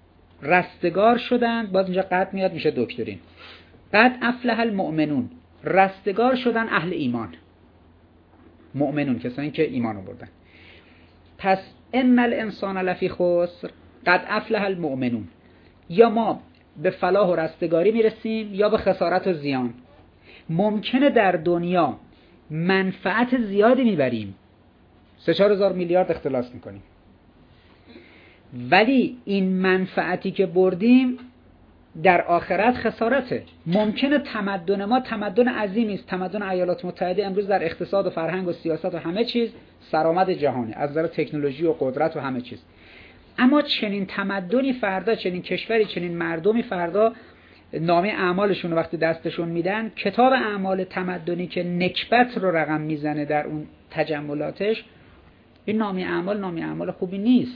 Speaker 1: رستگار شدند، باز اینجا قد میاد میشه دکترین. قد افلح المؤمنون، رستگار شدن اهل ایمان. مؤمنون کسانی که ایمان آوردن. پس ان الانسان لفی خسر، قد افلح المؤمنون. یا ما به فلاح و رستگاری میرسیم یا به خسارت و زیان. ممکنه در دنیا منفعت زیادی میبریم، سه چهار هزار میلیارد اختلاس میکنیم، ولی این منفعتی که بردیم در آخرت خسارته. ممکنه تمدن ما تمدن عظیمی است، تمدن ایالات متحده امروز در اقتصاد و فرهنگ و سیاست و همه چیز سرآمد جهانی از نظر تکنولوژی و قدرت و همه چیز، اما چنین تمدنی فردا، چنین کشوری، چنین مردمی فردا نامه اعمالشون وقتی دستشون میدن، کتاب اعمال تمدنی که نکبت رو رقم میزنه در اون تجملاتش، این نامه اعمال نامه اعمال خوبی نیست.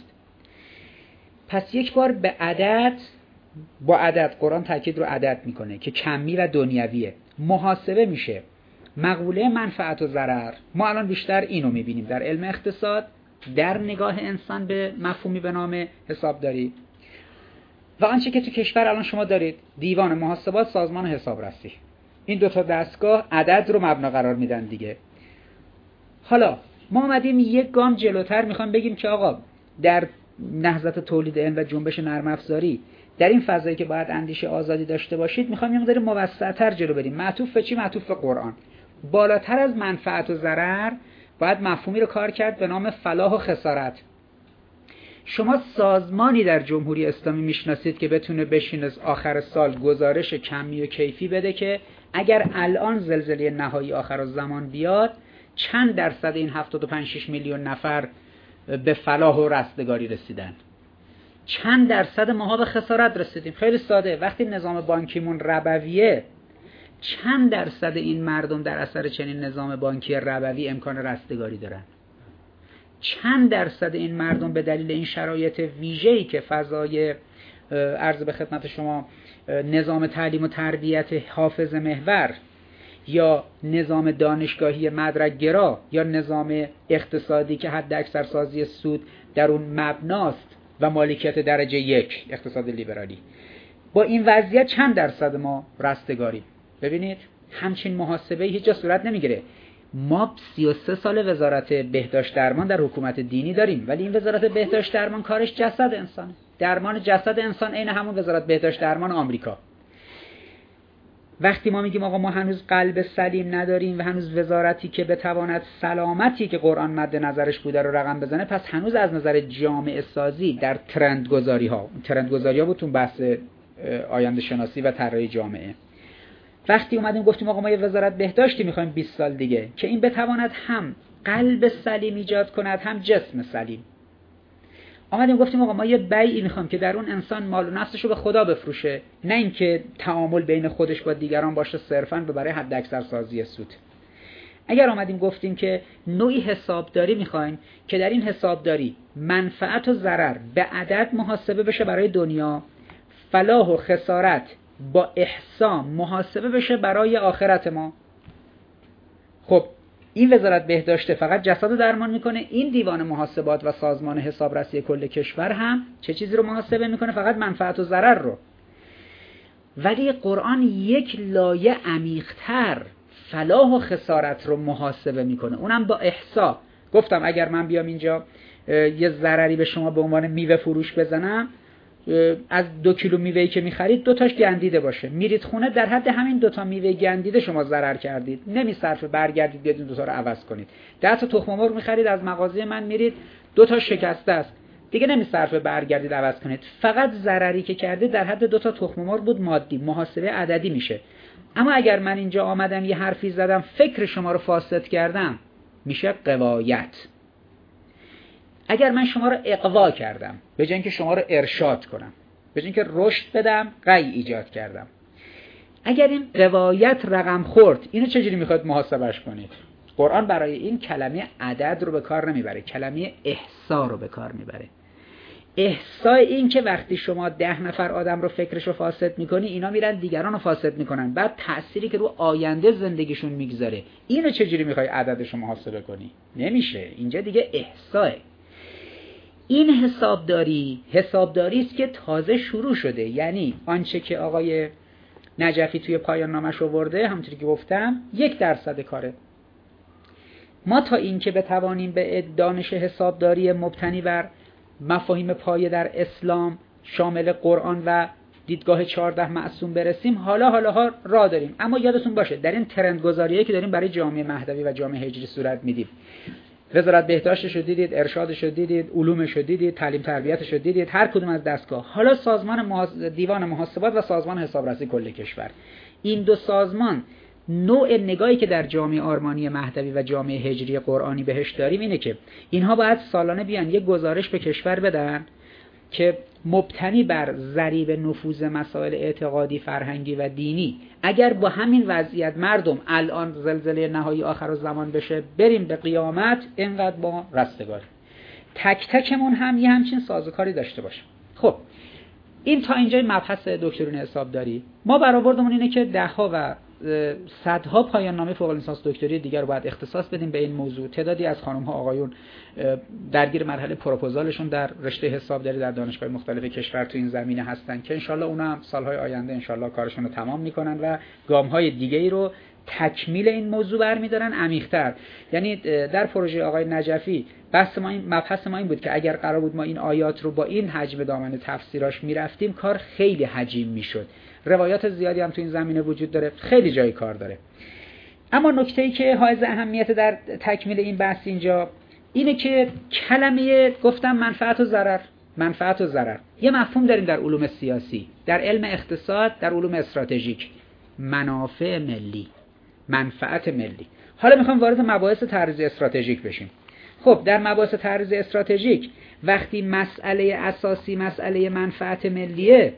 Speaker 1: پس یک بار به عدد، با عدد، قرآن تاکید رو عدد میکنه که کمی و دنیویه، محاسبه میشه مقوله منفعت و ضرر. ما الان بیشتر اینو میبینیم در علم اقتصاد، در نگاه انسان به مفهومی به نام حسابداری. و آنچه که تو کشور الان شما دارید، دیوان محاسبات، سازمان حسابرسی، این دوتا دستگاه عدد رو مبنا قرار میدن دیگه. حالا ما اومدیم یک گام جلوتر میخوام بگیم که آقا در نهضت تولید علم و جنبش نرم افزاری، در این فضایی که باید اندیشه آزادی داشته باشید، میخوام یه مقدار موسع‌تر جلو بریم. معطوف به چی؟ معطوف به قرآن. بالاتر از منفعت و ضرر باید مفهومی رو کار کرد به نام فلاح و خسارت. شما سازمانی در جمهوری اسلامی میشناسید که بتونه بشینه آخر سال گزارش کمی و کیفی بده که اگر الان زلزله نهایی آخر الزمان بیاد چند درصد این هفتاد و پنج شش میلیون نفر به فلاح و رستگاری رسیدن، چند درصد ماها به خسارت رسیدیم؟ خیلی ساده، وقتی نظام بانکیمون ربویه، چند درصد این مردم در اثر چنین نظام بانکی ربوی امکان رستگاری دارن؟ چند درصد این مردم به دلیل این شرایط ویژه‌ای که فضای عرض به خدمت شما نظام تعلیم و تربیت حافظ محور یا نظام دانشگاهی مدرک گرا یا نظام اقتصادی که حد اکثر سازی سود در اون مبناست و مالکیت درجه یک، اقتصاد لیبرالی، با این وضعیت چند درصد ما رستگاری؟ ببینید همچین محاسبه هیچ جا صورت نمیگیره. ما سی و سه سال وزارت بهداشت درمان در حکومت دینی داریم، ولی این وزارت بهداشت درمان کارش جسد انسانه، درمان جسد انسان، عین همون وزارت بهداشت درمان آمریکا. وقتی ما میگیم آقا ما هنوز قلب سلیم نداریم و هنوز وزارتی که بتواند سلامتی که قرآن مد نظرش بوده رو رقم بزنه، پس هنوز از نظر جامعه سازی در ترند گذاری ها، ترند گذاری ها بود تو بحث آینده شناسی و طراحی جامعه، وقتی اومدیم گفتیم آقا ما یه وزارت بهداشتی میخوایم بیست سال دیگه که این بتواند هم قلب سلیم ایجاد کند هم جسم سلیم، آمدیم گفتیم آقا ما یه بیعی میخوام که در اون انسان مال و نفسش رو به خدا بفروشه، نه اینکه تعامل بین خودش با دیگران باشه صرفاً به برای حد اکثر سازی سود. اگر آمدیم گفتیم که نوعی حسابداری میخوایم که در این حسابداری منفعت و ضرر به عدد محاسبه بشه برای دنیا، فلاح و خسارت با احسان محاسبه بشه برای آخرت ما، خب این وزارت بهداشت فقط جسد رو درمان میکنه، این دیوان محاسبات و سازمان حسابرسی کل کشور هم چه چیزی رو محاسبه میکنه؟ فقط منفعت و ضرر رو. ولی قرآن یک لایه عمیق‌تر فلاح و خسارت رو محاسبه میکنه، اونم با احصا. گفتم اگر من بیام اینجا یه ضرری به شما به عنوان میوه فروش بزنم، از دو کیلو میوه‌ای که میخرید دو تاش گندیده باشه، میرید خونه در حد همین دو تا میوه گندیده شما ضرر کردید، نمیصرفه برگردید بیاد این دو تا رو عوض کنید. ده تا تخم مرغ میخرید از مغازه من، میرید دو تا شکسته است، دیگه نمیصرفه برگردید عوض کنید، فقط ضرری که کردید در حد دو تا تخم مرغ بود، مادی، محاسبه عددی میشه. اما اگر من اینجا آمدم یه حرفی زدم فکر شما رو فاسد کردم، میشه قوایت. اگر من شما رو اقوا کردم به جای اینکه شما رو ارشاد کنم، به جای اینکه رشد بدم قی ایجاد کردم، اگر این قوایت رقم خورد، اینو چجوری میخواد محاسبش کنید؟ قرآن برای این کلمه عدد رو به کار نمیبره، کلمه احصا رو به کار میبره. احصای این که وقتی شما ده نفر آدم رو فکرش رو فاسد میکنی، اینا میرن دیگران رو فاسد میکنن، بعد تأثیری که رو آینده زندگیشون میگذاره، اینو چجوری میخوای عددش رو محاسبه کنی؟ نمیشه. اینجا دیگه احصاه. این حسابداری حسابداری است که تازه شروع شده. یعنی آنچه که آقای نجفی توی پایان نامش آورده، همونطوری که گفتم، یک درصد کاره. ما تا این که بتوانیم به دانش حسابداری مبتنی بر مفاهیم پایه در اسلام شامل قرآن و دیدگاه چهارده معصوم برسیم، حالا حالا ها راه داریم. اما یادتون باشه در این ترند گذاریه که داریم برای جامعه مهدوی و جامعه هجری صورت میدیم، وزارت بهداشتش رو دیدید، ارشادش رو دیدید، علومش رو دیدید، تعلیم تربیتش رو دیدید، هر کدوم از دستگاه، حالا سازمان محاس... دیوان محاسبات و سازمان حسابرسی کل کشور، این دو سازمان نوع نگاهی که در جامعه آرمانی مهدوی و جامعه هجری قرآنی بهش داریم اینه که اینها باید سالانه بیان یک گزارش به کشور بدن که مبتنی بر ضریب نفوذ مسائل اعتقادی، فرهنگی و دینی، اگر با همین وضعیت مردم الان زلزله نهایی آخرالزمان بشه بریم به قیامت، اینقدر با رستگار، تک تکمون هم یه همچین سازوکاری داشته باشیم. خب این تا اینجای مبحث دکترین حسابداری. ما برآوردمون اینه که ده ها و صدها پایان نامه فوق لیسانس دکتری دیگر رو باید اختصاص بدیم به این موضوع. تعدادی از خانم ها آقایون درگیر مرحله پروپوزالشون در رشته حسابداری در دانشگاه مختلف کشور تو این زمینه هستن که انشالله اونا هم سالهای آینده انشالله کارشون رو تمام میکنن و گام های دیگه ای رو تکمیل این موضوع برمیدارن عمیق‌تر. یعنی در پروژه آقای نجفی بحث ما این مبحث ما این بود که اگر قرار بود ما این آیات رو با این حجم دامنه تفسیراش میرفتیم کار خیلی حجیم میشد. روایات زیادی هم تو این زمینه وجود داره، خیلی جای کار داره. اما نکته‌ای که حائز اهمیت در تکمیل این بحث اینجا اینه که کلمه گفتم منفعت و ضرر، منفعت و ضرر یه مفهوم داریم در علوم سیاسی، در علم اقتصاد، در علوم استراتژیک، منافع ملی، منفعت ملی. حالا میخوام وارد مباحث طرز استراتژیک بشیم. خب در مباحث طرز استراتژیک وقتی مسئله اساسی مسئله منفعت ملیه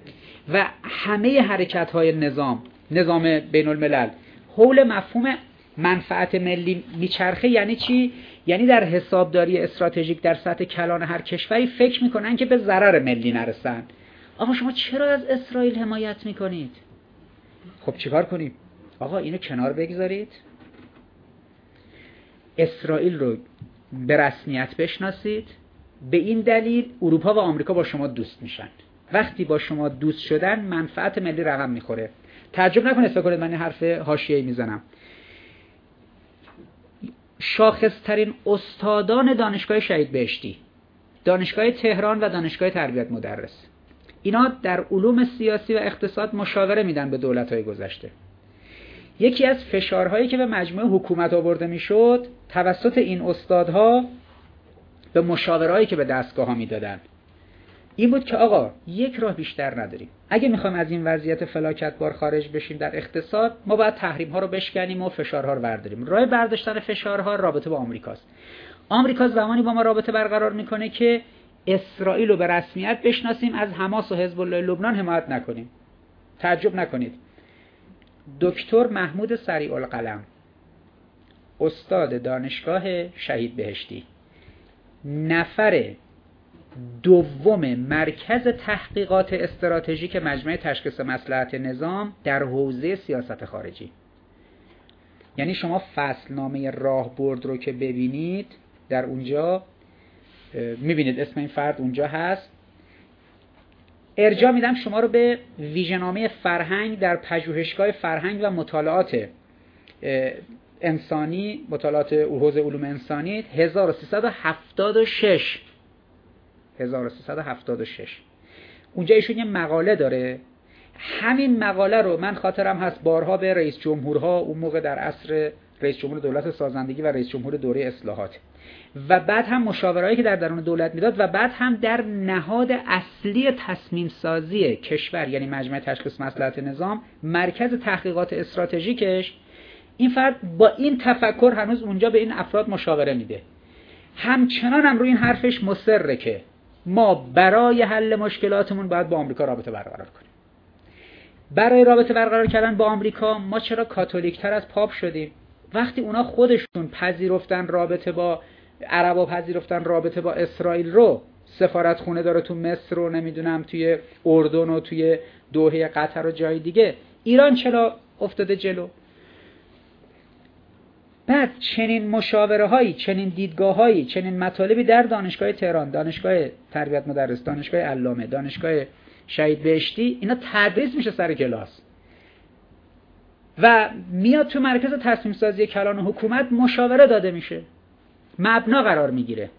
Speaker 1: و همه حرکت‌های نظام نظام بین الملل حول مفهوم منفعت ملی میچرخه، یعنی چی؟ یعنی در حسابداری استراتژیک در سطح کلان هر کشوری فکر میکنن که به ضرر ملی نرسن. آقا شما چرا از اسرائیل حمایت میکنید؟ خب چیکار کنیم؟ آقا اینو کنار بگذارید، اسرائیل رو به رسمیت بشناسید، به این دلیل اروپا و آمریکا با شما دوست میشن. وقتی با شما دوست شدن منفعت ملی رقم میخوره. تعجب نکنید فکر کنید من این حرف حاشیه‌ای میزنم. شاخصترین استادان دانشگاه شهید بهشتی، دانشگاه تهران و دانشگاه تربیت مدرس، اینا در علوم سیاسی و اقتصاد مشاوره میدن به دولت‌های گذشته. یکی از فشارهایی که به مجموعه حکومت آورده میشد توسط این استادها به مشاورهایی که به دستگاه‌ها میدادن این بود که آقا یک راه بیشتر نداریم. اگه میخوایم از این وضعیت فلاکتبار خارج بشیم در اقتصاد، ما باید تحریم‌ها رو بشکنیم و فشارها رو برداریم. راه برداشتن فشارها رابطه با آمریکاست. آمریکا زمانی با ما رابطه برقرار میکنه که اسرائیل رو به رسمیت بشناسیم، از حماس و حزب الله لبنان حمایت نکنیم. تعجب نکنید دکتر محمود سریع القلم، استاد دانشگاه شهید بهشتی، نفر دوم مرکز تحقیقات استراتژیک مجمع تشخیص مصلحت نظام در حوزه سیاست خارجی. یعنی شما فصلنامه راهبرد رو که ببینید در اونجا میبینید اسم این فرد اونجا هست. ارجاع میدم شما رو به ویژه‌نامه فرهنگ در پژوهشگاه فرهنگ و مطالعات انسانی، مطالعات حوزه علوم انسانی هزار و سیصد و هفتاد و شش هزار و سیصد و هفتاد و شش. اونجا ایشون یه مقاله داره. همین مقاله رو من خاطرم هست بارها به رئیس جمهورها اون موقع در عصر رئیس جمهور دولت سازندگی و رئیس جمهور دوره اصلاحات و بعد هم مشاورهایی که در درون دولت میداد و بعد هم در نهاد اصلی تصمیم سازی کشور، یعنی مجمع تشخیص مصلحت نظام، مرکز تحقیقات استراتژیکش، این فرد با این تفکر هنوز اونجا به این افراد مشاوره میده. همچنان هم روی این حرفش مصره که ما برای حل مشکلاتمون باید با آمریکا رابطه برقرار کنیم. برای رابطه برقرار کردن با آمریکا ما چرا کاتولیک‌تر از پاپ شدیم؟ وقتی اونا خودشون پذیرفتن رابطه با عربا، پذیرفتن رابطه با اسرائیل رو، سفارت خونه داره تو مصر و نمیدونم توی اردن و توی دوحه قطر و جای دیگه، ایران چرا افتاده جلو؟ بعد چنین مشاوره هایی، چنین دیدگاه هایی، چنین مطالبی در دانشگاه تهران، دانشگاه تربیت مدرس، دانشگاه علامه، دانشگاه شهید بهشتی، اینا تدریس میشه سر کلاس و میاد تو مرکز تصمیم سازی کلان حکومت مشاوره داده میشه، مبنا قرار میگیره.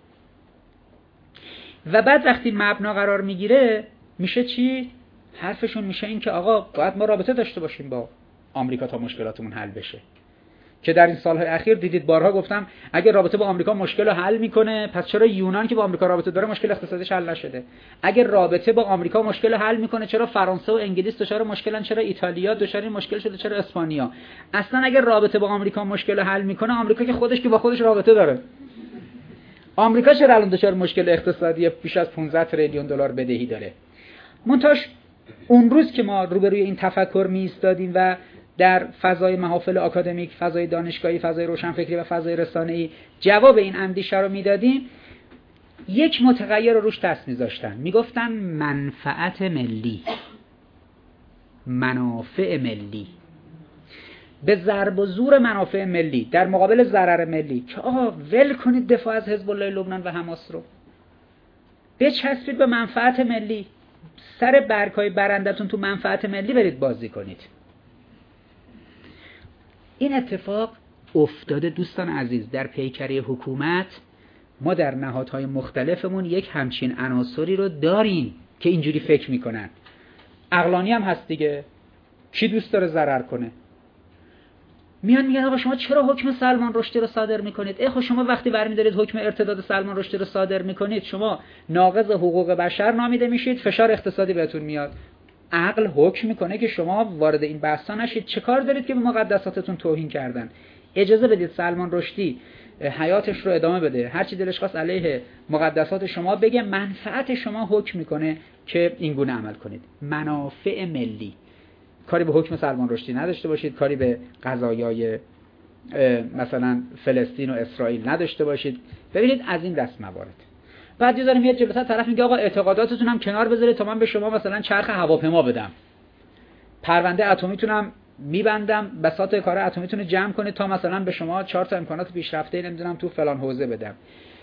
Speaker 1: و بعد وقتی مبنا قرار میگیره میشه چی؟ حرفشون میشه این که آقا باید ما رابطه داشته باشیم با آمریکا تا مشکلاتمون حل بشه. که در این سالهای اخیر دیدید بارها گفتم اگه رابطه با آمریکا مشکل رو حل میکنه، پس چرا یونان که با آمریکا رابطه داره مشکل اقتصادیش حل نشده؟ اگه رابطه با آمریکا مشکل حل میکنه، چرا فرانسه و انگلیس دچار مشکلن؟ چرا ایتالیا دچار مشکل شده؟ چرا اسپانیا؟ اصلا اگه رابطه با آمریکا مشکل حل میکنه، آمریکا که خودش که با خودش رابطه داره، آمریکا چرا الان دچار مشکل اقتصادی بیش از پانزده تریلیون دلار بدهی داره؟ منتاش اون روز که ما روبروی این تفکر می ایستادیم و در فضای محافل آکادمیک، فضای دانشگاهی، فضای روشنفکری و فضای رسانه‌ای جواب این اندیشه رو میدادیم، یک متغیر رو روش دست میذاشتن، میگفتن منفعت ملی، منافع ملی، به ضرب و زور منافع ملی در مقابل ضرر ملی، که آقا ول کنید دفاع از حزب الله لبنان و حماس رو، بچسبید به منفعت ملی، سر برگ‌های برندتون تو منفعت ملی برید بازی کنید. این اتفاق افتاده دوستان عزیز در پیکره حکومت. ما در نهادهای مختلفمون یک همچین عناصری رو داریم که اینجوری فکر میکنن. عقلانی هم هست دیگه، کی دوست داره ضرر کنه؟ میان میگن آقا شما چرا حکم سلمان رشدی رو صادر میکنید؟ ای خب شما وقتی برمی‌دارید حکم ارتداد سلمان رشدی رو صادر میکنید، شما ناقض حقوق بشر نامیده میشید، فشار اقتصادی بهتون میاد. عقل حکم میکنه که شما وارد این بحثا نشید. چه کار دارید که به مقدساتتون توهین کردن؟ اجازه بدید سلمان رشدی حیاتش رو ادامه بده، هر چی دلش خواست علیه مقدسات شما بگه، منفعت شما حکم میکنه که این گونه عمل کنید. منافع ملی، کاری به حکم سلمان رشدی نداشته باشید، کاری به قضایای مثلا فلسطین و اسرائیل نداشته باشید. ببینید از این دست موارد. بعد یه ذره میاد جلوتر طرف میگه آقا اعتقاداتتون هم کنار بذارید تا من به شما مثلا چرخ هواپیما بدم، پرونده اتمیتون هم میبندم، بساط کار اتمیتون رو جمع کنید تا مثلا به شما چهار تا امکانات پیشرفته نمیدونم تو فلان حوزه بدم.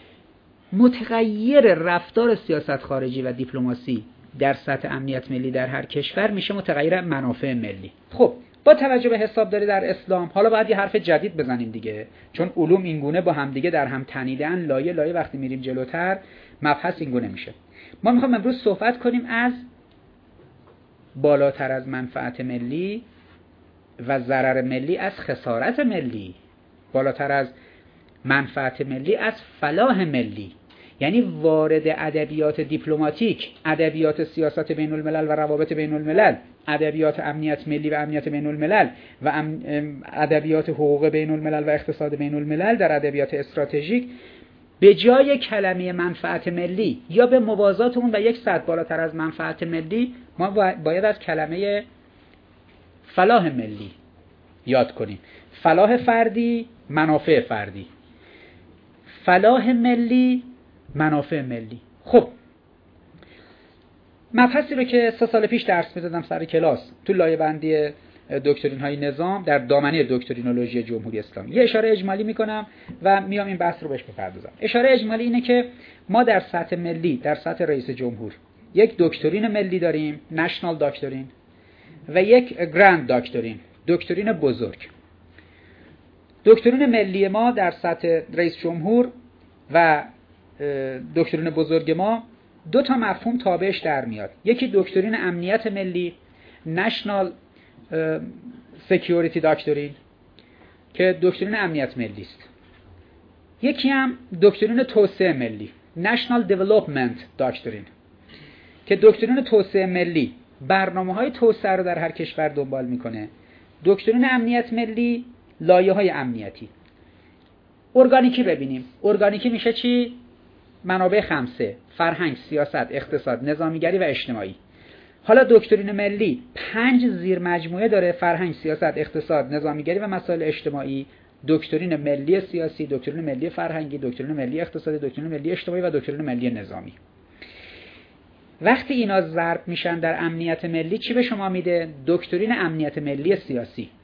Speaker 1: متغیر رفتار سیاست خارجی و دیپلماسی در سطح امنیت ملی در هر کشور میشه متغیر منافع ملی. خب با توجه به حسابداری در اسلام، حالا باید یه حرف جدید بزنیم دیگه، چون علوم اینگونه با هم دیگه در هم تنیدن، لایه لایه وقتی میریم جلوتر مبحث اینگونه میشه. ما میخوام امروز صحبت کنیم از بالاتر از منفعت ملی و ضرر ملی از خسارت ملی، بالاتر از منفعت ملی از فلاح ملی. یعنی وارد ادبیات دیپلماتیک، ادبیات سیاست بین الملل و روابط بین الملل، ادبیات امنیت ملی و امنیت بین الملل و ادبیات حقوق بین الملل و اقتصاد بین الملل در ادبیات استراتژیک، به جای کلمه منفعت ملی یا به موازات اون و یک سطح بالاتر از منفعت ملی، ما باید از کلمه فلاح ملی یاد کنیم. فلاح فردی، منافع فردی، فلاح ملی، منافع ملی. خب مبحثی رو که سه سال پیش درس می‌دادم سر کلاس تو لایه بندی دکترین های نظام در دامنه دکترینولوژی جمهوری اسلامی یه اشاره اجمالی میکنم و میام این بحث رو بهش بپردازم. اشاره اجمالی اینه که ما در سطح ملی، در سطح رئیس جمهور، یک دکترین ملی داریم، نشنال دکترین، و یک گراند دکترین، دکترین بزرگ. دکترین ملی ما در سطح رئیس جمهور و دکترین بزرگ ما دو تا مفهوم تابعش در میاد. یکی دکترین امنیت ملی، نشنال سکیوریتی دکترین، که دکترین امنیت ملی است. یکی هم دکترین توسعه ملی، نشنال دیولپمنت دکترین، که دکترین توسعه ملی برنامه‌های توسعه رو در هر کشور دنبال میکنه. دکترین امنیت ملی لایه‌های امنیتی. ارگانیکی ببینیم. ارگانیکی میشه چی؟ منابع خمسه: فرهنگ، سیاست، اقتصاد، نظامیگری و اجتماعی. حالا دکترین ملی پنج زیر مجموعه داره: فرهنگ، سیاست، اقتصاد، نظامیگری و مسائل اجتماعی. دکترین ملی سیاسی، دکترین ملی فرهنگی، دکترین ملی اقتصادی، دکترین ملی اجتماعی و دکترین ملی نظامی. وقتی اینا ضرب میشن در امنیت ملی چی به شما میده؟ دکترین امنیت ملی سیاسی.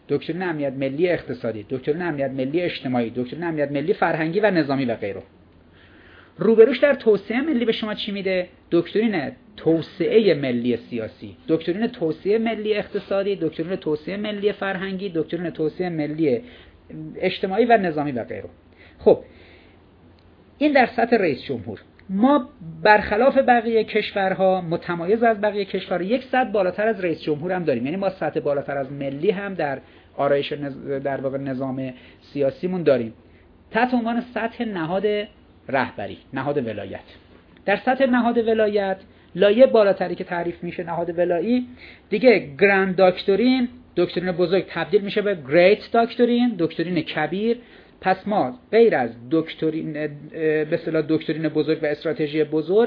Speaker 1: دکترین امنیت ملی اقتصادی، دکترین امنیت ملی اجتماعی، دکترین امنیت ملی فرهنگی و نظامی و غیره. روبروش در توسعه ملی به شما چی میده؟ دکترین توسعه ملی سیاسی، دکترین توسعه ملی اقتصادی، دکترین توسعه ملی فرهنگی، دکترین توسعه ملی اجتماعی و نظامی و غیره. خب این در سطح رئیس جمهور. ما برخلاف بقیه کشورها، متمایز از بقیه کشورها، یک سطح بالاتر از رئیس جمهور هم داریم. یعنی ما سطح بالاتر از ملی هم در آرایش در واقع نظام سیاسیمون داریم، تحت عنوان سطح نهاد رهبری، نهاد ولایت. در سطح نهاد ولایت لایه بالاتری که تعریف میشه نهاد ولایی دیگه گراند داکترین، دکترین بزرگ تبدیل میشه به گریت داکترین، دکترین کبیر. پس ما غیر از دکترین به اصطلاح دکترین بزرگ و استراتژی بزرگ،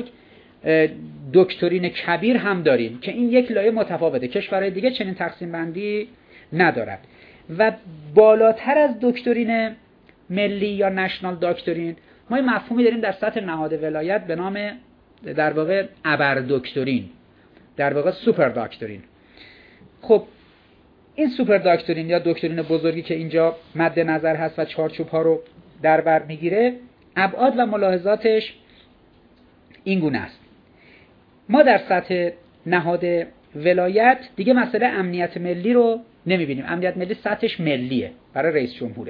Speaker 1: دکترین کبیر هم داریم که این یک لایه متفاوته. کشورهای دیگه چنین تقسیم بندی ندارد. و بالاتر از دکترین ملی یا نشنال داکترین ما یه مفهومی داریم در سطح نهاد ولایت به نام در واقع ابر دکترین، در واقع سوپر داکترین. خب این سوپر داکترین یا دکترین بزرگی که اینجا مد نظر هست و چارچوب ها رو در بر میگیره، ابعاد و ملاحظاتش این گونه است. ما در سطح نهاد ولایت دیگه مسئله امنیت ملی رو نمیبینیم. امنیت ملی سطحش ملیه، برای رئیس جمهوره.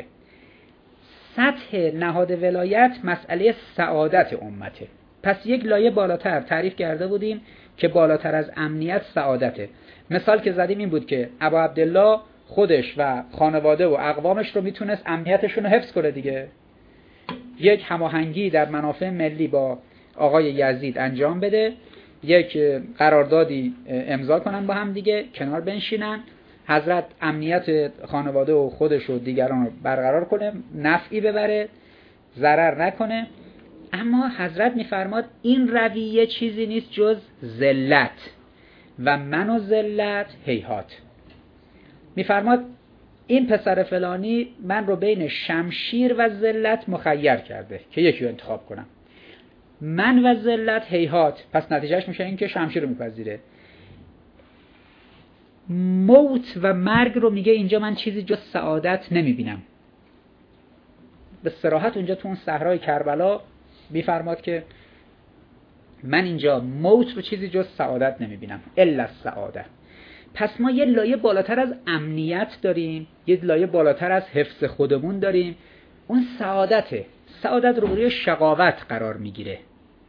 Speaker 1: سطح نهاد ولایت مسئله سعادت امته. پس یک لایه بالاتر تعریف کرده بودیم که بالاتر از امنیت سعادته. مثال که زدیم این بود که ابا عبدالله خودش و خانواده و اقوامش رو میتونست امنیتشون رو حفظ کنه دیگه. یک هماهنگی در منافع ملی با آقای یزید انجام بده، یک قراردادی امضا کنن با هم دیگه، کنار بنشینن، حضرت امنیت خانواده و خودش و دیگران رو برقرار کنه، نفعی ببره، ضرر نکنه. اما حضرت میفرماد این رویه چیزی نیست جز ذلت و من و ذلت هیهات. میفرماد این پسر فلانی من رو بین شمشیر و ذلت مخیر کرده که یکی رو انتخاب کنم. من و ذلت هیهات، پس نتیجهش میشه این که شمشیر رو میپذیره. موت و مرگ رو میگه اینجا من چیزی جز سعادت نمیبینم. به صراحت اونجا تو اون صحرای کربلا میفرماد که من اینجا موت رو چیزی جز سعادت نمیبینم، الا السعاده. پس ما یه لایه بالاتر از امنیت داریم، یه لایه بالاتر از حفظ خودمون داریم، اون سعادته. سعادت روبروی شقاوت قرار میگیره.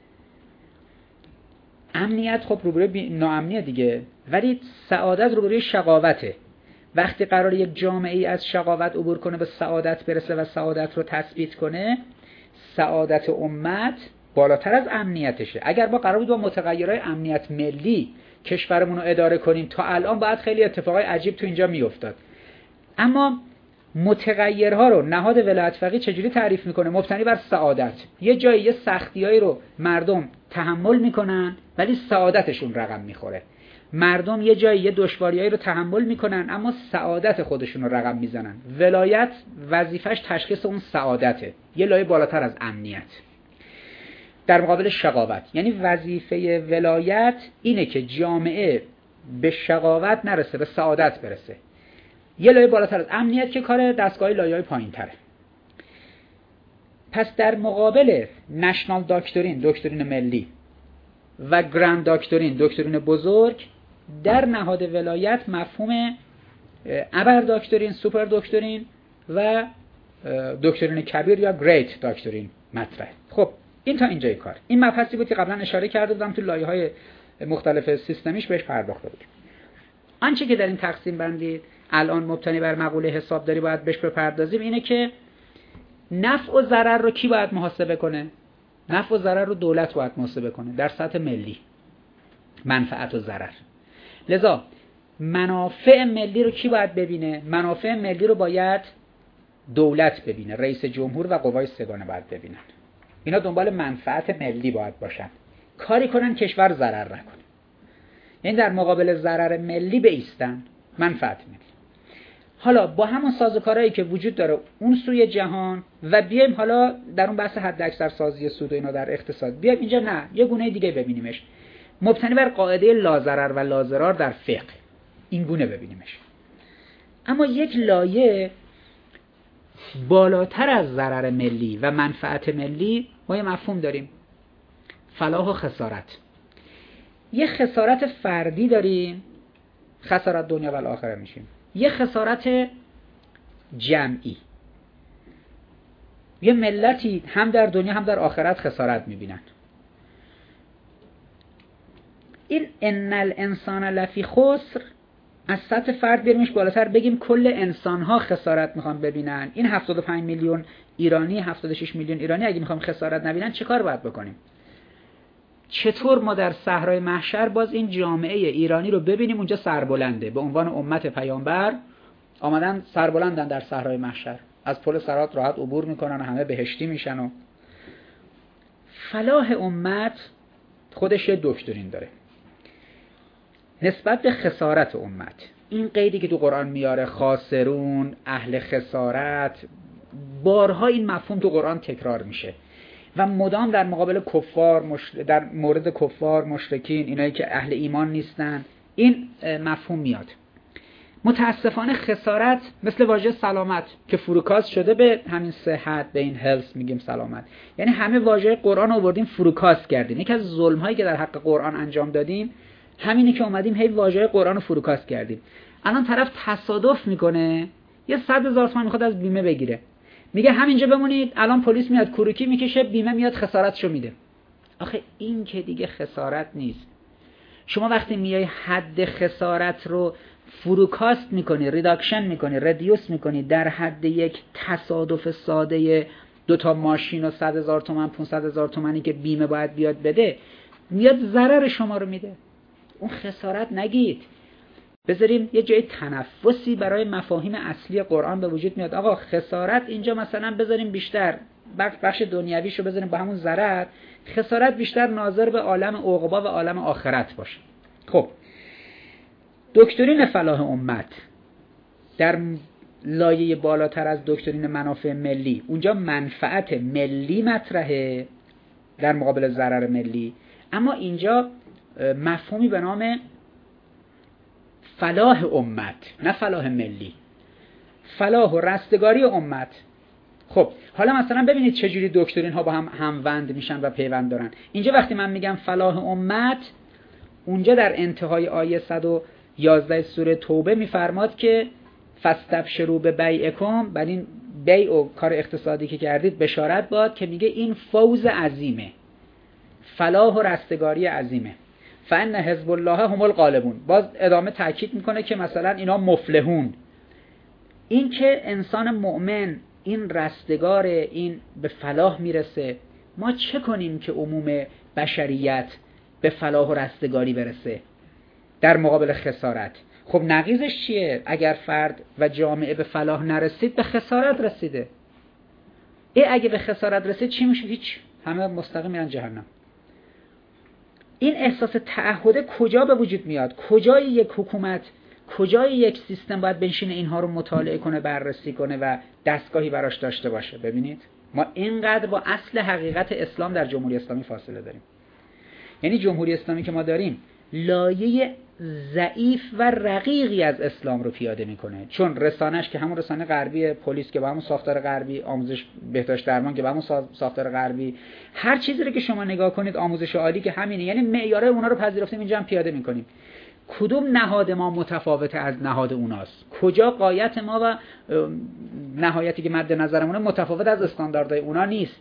Speaker 1: امنیت خب روبروی ناامنیه دیگه، ولی سعادت روبروی شقاوته. وقتی قرار یک جامعه ای از شقاوت عبور کنه به سعادت برسه و سعادت رو تثبیت کنه، سعادت امت بالاتر از امنیتشه. اگر ما قرار بود با متغیرهای امنیت ملی کشورمون رو اداره کنیم تا الان باید خیلی اتفاقای عجیب تو اینجا میافتاد. اما متغیرها رو نهاد ولایت فقیه چجوری تعریف میکنه؟ مبتنی بر سعادت. یه جایی یه سختیایی رو مردم تحمل میکنن ولی سعادتشون رقم میخوره. مردم یه جایی یه دشواریایی رو تحمل میکنن اما سعادت خودشون رو رقم میزنن. ولایت وظیفش تشخیص اون سعادته، یه لایه بالاتر از امنیت. در مقابل شقاوت، یعنی وظیفه ولایت اینه که جامعه به شقاوت نرسه، به سعادت برسه. یه لایه بالاتر از امنیت که کار دستگاه لایه‌های پایین‌تره. پس در مقابل نشنال داکترین، دکترین ملی و گراند داکترین، دکترین بزرگ، در نهاد ولایت مفهوم ابر داکترین، سوپر داکترین و دکترین کبیر یا گریت داکترین مطرحه. خب این تا اینجای کار. این مبحثی بود که قبلا اشاره کرده بودم تو لایه‌های مختلف سیستمیش بهش پرداخته بودیم. آنچه که در این تقسیم بندی الان مبتنی بر مقوله حسابداری باید بهش بپردازیم اینه که نفع و ضرر رو کی باید محاسبه کنه؟ نفع و ضرر رو دولت باید محاسبه کنه در سطح ملی، منفعت و ضرر. لذا منافع ملی رو کی باید ببینه؟ منافع ملی رو باید دولت ببینه، رئیس جمهور و قوای سگانه باید ببینن. اینا دنبال منفعت ملی باید باشن، کاری کنن کشور ضرر نکنه. یعنی در مقابل ضرر ملی بایستن، منفعت ملی. حالا با همون سازوکارهایی که وجود داره اون سوی جهان و بیایم حالا در اون بحث حد اکثر سازی سود و اینا در اقتصاد بیایم اینجا، نه یه گونه دیگه ببینیمش، مبتنی بر قاعده لا ضرر و لا ضرار در فقه، این گونه ببینیمش. اما یک لایه بالاتر از ضرر ملی و منفعت ملی ما یه مفهوم داریم، فلاح و خسارت. یه خسارت فردی داریم، خسارت دنیا و الاخره میشیم. یه خسارت جمعی، یه ملتی هم در دنیا هم در آخرت خسارت میبینن. این ان الانسان لفی خسر از سطح فرد بریمش بالاتر بگیم کل انسان‌ها خسارت میخوان ببینن. این هفتاد و پنج میلیون ایرانی، هفتاد و شش میلیون ایرانی اگه میخوام خسارت نبینن چه کار باید بکنیم؟ چطور ما در صحرای محشر باز این جامعه ایرانی رو ببینیم اونجا سربلنده، به عنوان امت پیامبر آمدن سربلندن در صحرای محشر، از پل صراط راحت عبور میکنن و همه بهشتی میشن. و فلاح امت خودش یه دکترین داره نسبت به خسارت امت. این قیدی که تو قرآن میاره خاسرون، اهل خسارت، بارها این مفهوم تو قرآن تکرار میشه و مدام در مقابل کفار مش... در مورد کفار، مشرکین، اینایی که اهل ایمان نیستن این مفهوم میاد. متاسفانه خسارت مثل واژه سلامت که فروکاست شده به همین صحت، به این هلس میگیم سلامت، یعنی همه واژه قرآن آوردیم فروکاست کردیم. یکی از ظلم هایی که در حق قرآن انجام دادیم همینی که اومدیم هی واژه قرآن رو فروکاست کردیم. الان طرف تصادف میکنه یه صد هزار تومان میخواد از بیمه بگیره، میگه همینجا بمونید الان پلیس میاد کوروکی میکشه، بیمه میاد خسارتشو میده. آخه این که دیگه خسارت نیست. شما وقتی میای حد خسارت رو فروکاست میکنی، ریداکشن میکنی، ردیوس میکنی در حد یک تصادف ساده دوتا ماشین و صد هزار تومان، پونصد هزار تومانی که بیمه باید بیاد بده، میاد ضرر شما رو میده. اون خسارت نگید. بذاریم یه جای تنفسی برای مفاهیم اصلی قرآن به وجود میاد. آقا خسارت اینجا مثلا بذاریم بیشتر بخش دنیویشو بذاریم با همون ضرر، خسارت بیشتر ناظر به عالم عقبا و عالم آخرت باشه. خب دکترین فلاح امت در لایه بالاتر از دکترین منافع ملی، اونجا منفعت ملی مطرحه در مقابل ضرر ملی، اما اینجا مفهومی به نام فلاح امت، نه فلاح ملی، فلاح و رستگاری امت. خب حالا مثلا ببینید چجوری دکترین ها با هم هموند میشن و پیوند دارن. اینجا وقتی من میگم فلاح امت، اونجا در انتهای آیه صد و یازده سوره توبه میفرماد که فاستبشروا ببیعکم، بعد این بیع و کار اقتصادی که کردید بشارت باد، که میگه این فوز عظیمه، فلاح و رستگاری عظیمه. فان حزب الله هم الغالبون. باز ادامه تاکید میکنه که مثلا اینا مفلحون. این که انسان مؤمن این رستگار، این به فلاح میرسه، ما چه کنیم که عموم بشریت به فلاح و رستگاری برسه در مقابل خسارت؟ خب نقیضش چیه؟ اگر فرد و جامعه به فلاح نرسید به خسارت رسیده. ای اگه به خسارت رسید چی میشه؟ هیچ، همه مستقیم میرن جهنم. این احساس تعهد کجا به وجود میاد؟ کجای یک حکومت، کجای یک سیستم باید بنشینه اینها رو مطالعه کنه، بررسی کنه و دستگاهی براش داشته باشه؟ ببینید ما اینقدر با اصل حقیقت اسلام در جمهوری اسلامی فاصله داریم. یعنی جمهوری اسلامی که ما داریم لایه ضعیف و رقیقی از اسلام رو پیاده میکنه، چون رسانش که همون رسانه غربی، پلیس که با همون ساختار غربی، آموزش بهداشت درمان که با همون ساختار غربی، هر چیزی رو که شما نگاه کنید آموزش عالی که همینه، یعنی معیارهای اونا رو پذیرفتیم اینجا هم پیاده میکنیم. کدوم نهاد ما متفاوته از نهاد اوناست؟ کجا غایت ما و نهایتی که مد نظرمونه متفاوت از استانداردهای اونا نیست؟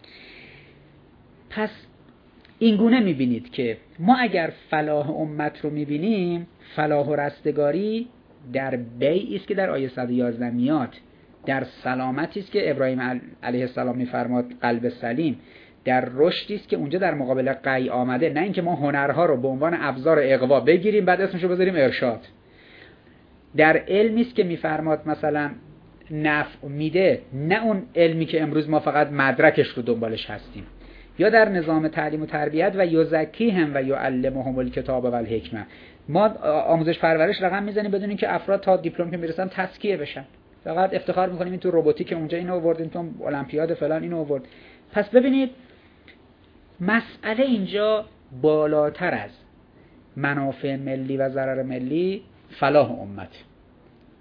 Speaker 1: پس این گونه میبینید که ما اگر فلاح امت رو میبینیم، فلاح و رستگاری در بیعی است که در آیه صد و یازده میاد، در سلامتی است که ابراهیم علیه السلام میفرماد قلب سلیم، در رشدی است که اونجا در مقابل قی آمده. نه اینکه ما هنرها رو به عنوان ابزار اغوا بگیریم بعد اسمشو بذاریم ارشاد. در علمی است که میفرماد مثلا نفع میده، نه اون علمی که امروز ما فقط مدرکش رو دنبالش هستیم. یا در نظام تعلیم و تربیت و یزکیهم و یعلمهم الکتاب و الحکمه، ما آموزش پرورش رقم میزنیم بدون اینکه افراد تا دیپلم که میرسن تزکیه بشن، فقط افتخار میکنیم این تو روباتیک اونجا اینو آوردیم، تو المپیاد فلان اینو آورد. پس ببینید مسئله اینجا بالاتر از منافع ملی و ضرر ملی فلاح امت.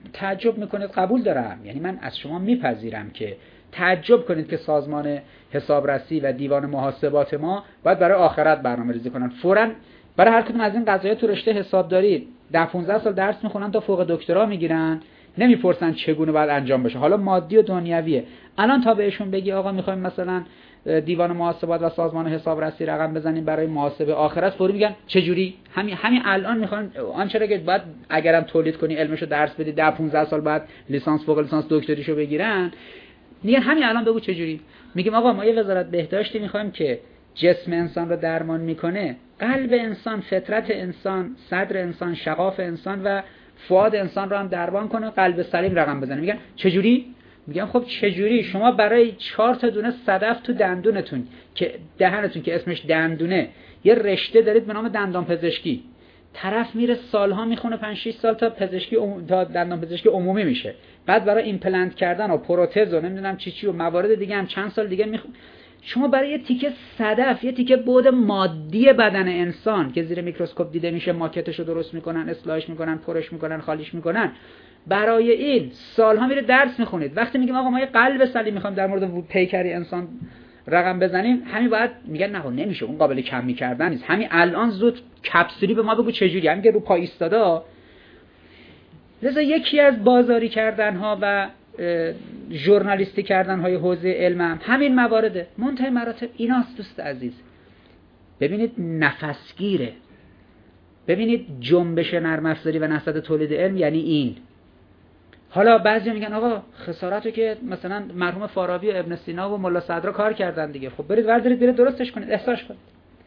Speaker 1: تعجب میکنید قبول دارم، یعنی من از شما میپذیرم که تعجب کنید که سازمان حسابرسی و دیوان محاسبات ما باید برای آخرت برنامه‌ریزی کنن. فوراً برای هر کدوم از این قضایا تو رشته حسابداری ده پانزده سال درس میخونن تا فوق دکترا میگیرن، نمیپرسن چگونه باید انجام بشه. حالا مادی و دنیویه. الان تا بهشون بگی آقا میخوایم مثلا دیوان محاسبات و سازمان حسابرسی رقم بزنیم برای محاسبه آخرت، فوری میگن چه جوری؟ همین همین الان میخوان آنچه را که بعد اگرم تولید کنی علمشو درس بدی ده پانزده سال بعد لیسانس فوق لیسانس دکتریشو بگیرن، میگن همین الان بگو چه جوری. میگیم آقا ما یه وزارت بهداشتی میخوایم که جسم انسان رو درمان میکنه، قلب انسان، فطرت انسان، صدر انسان، شقاف انسان و فؤاد انسان رو هم درمان کنه، قلب سلیم رقم بزنه. میگن چه جوری؟ میگم خب چه جوری؟ شما برای چهار تا دونه صدف تو دندونتون که دهنتون که اسمش دندونه یه رشته دارید به نام دندان پزشکی، طرف میره سالها میخونه پنج شش سال تا پزشکی ام... تا دندان پزشکی عمومی میشه، بعد برای ایمپلنت کردن و پروتز و نمیدونم چی چی و موارد دیگه هم چند سال دیگه میخونه. شما برای یه تیکه صدف، یه تیکه بعد مادی بدن انسان که زیر میکروسکوپ دیده میشه، ماکتشو درست میکنن، اصلاحش میکنن، پرش میکنن، خالیش میکنن، برای این سالها میره درس میخونید. وقتی میگیم آقا ما یه قلب سلیم میخوایم در مورد پیکری انسان رقم بزنیم، همین باید میگن نه نمیشه، اون قابل کمی کردن نیست، همین الان زود کپسولی به ما بگو چه جوری. همین که رو پا ایستاده. لذا یکی از بازاری کردن ها و ژورنالیستی کردن های حوزه علم هم همین موارده. منتهی مراتب ایناست دوست عزیز. ببینید نفسگیره، ببینید جنبش نرم افزاری و نهضت تولید علم یعنی این. حالا بعضیا میگن آقا خسارتو که مثلا مرحوم فارابی و ابن سینا و ملا صدرا کار کردن دیگه، خب برید وردارید برید درستش کنید، احساش کنید.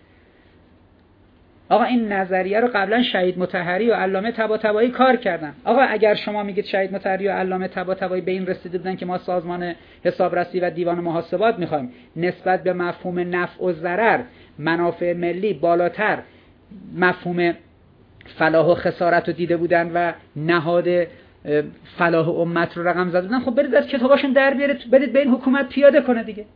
Speaker 1: آقا این نظریه رو قبلا شهید مطهری و علامه طباطبایی کار کردن. آقا اگر شما میگید شهید مطهری و علامه طباطبایی به این رسیده بودن که ما سازمان حسابرسی و دیوان محاسبات میخوایم نسبت به مفهوم نفع و ضرر، منافع ملی بالاتر مفهوم فلاح و خسارت رو دیده بودن و نهاد فلاح امت رو رقم زده بودن، خب برید از کتاباشون در بیارید بدید به این حکومت پیاده کنه دیگه.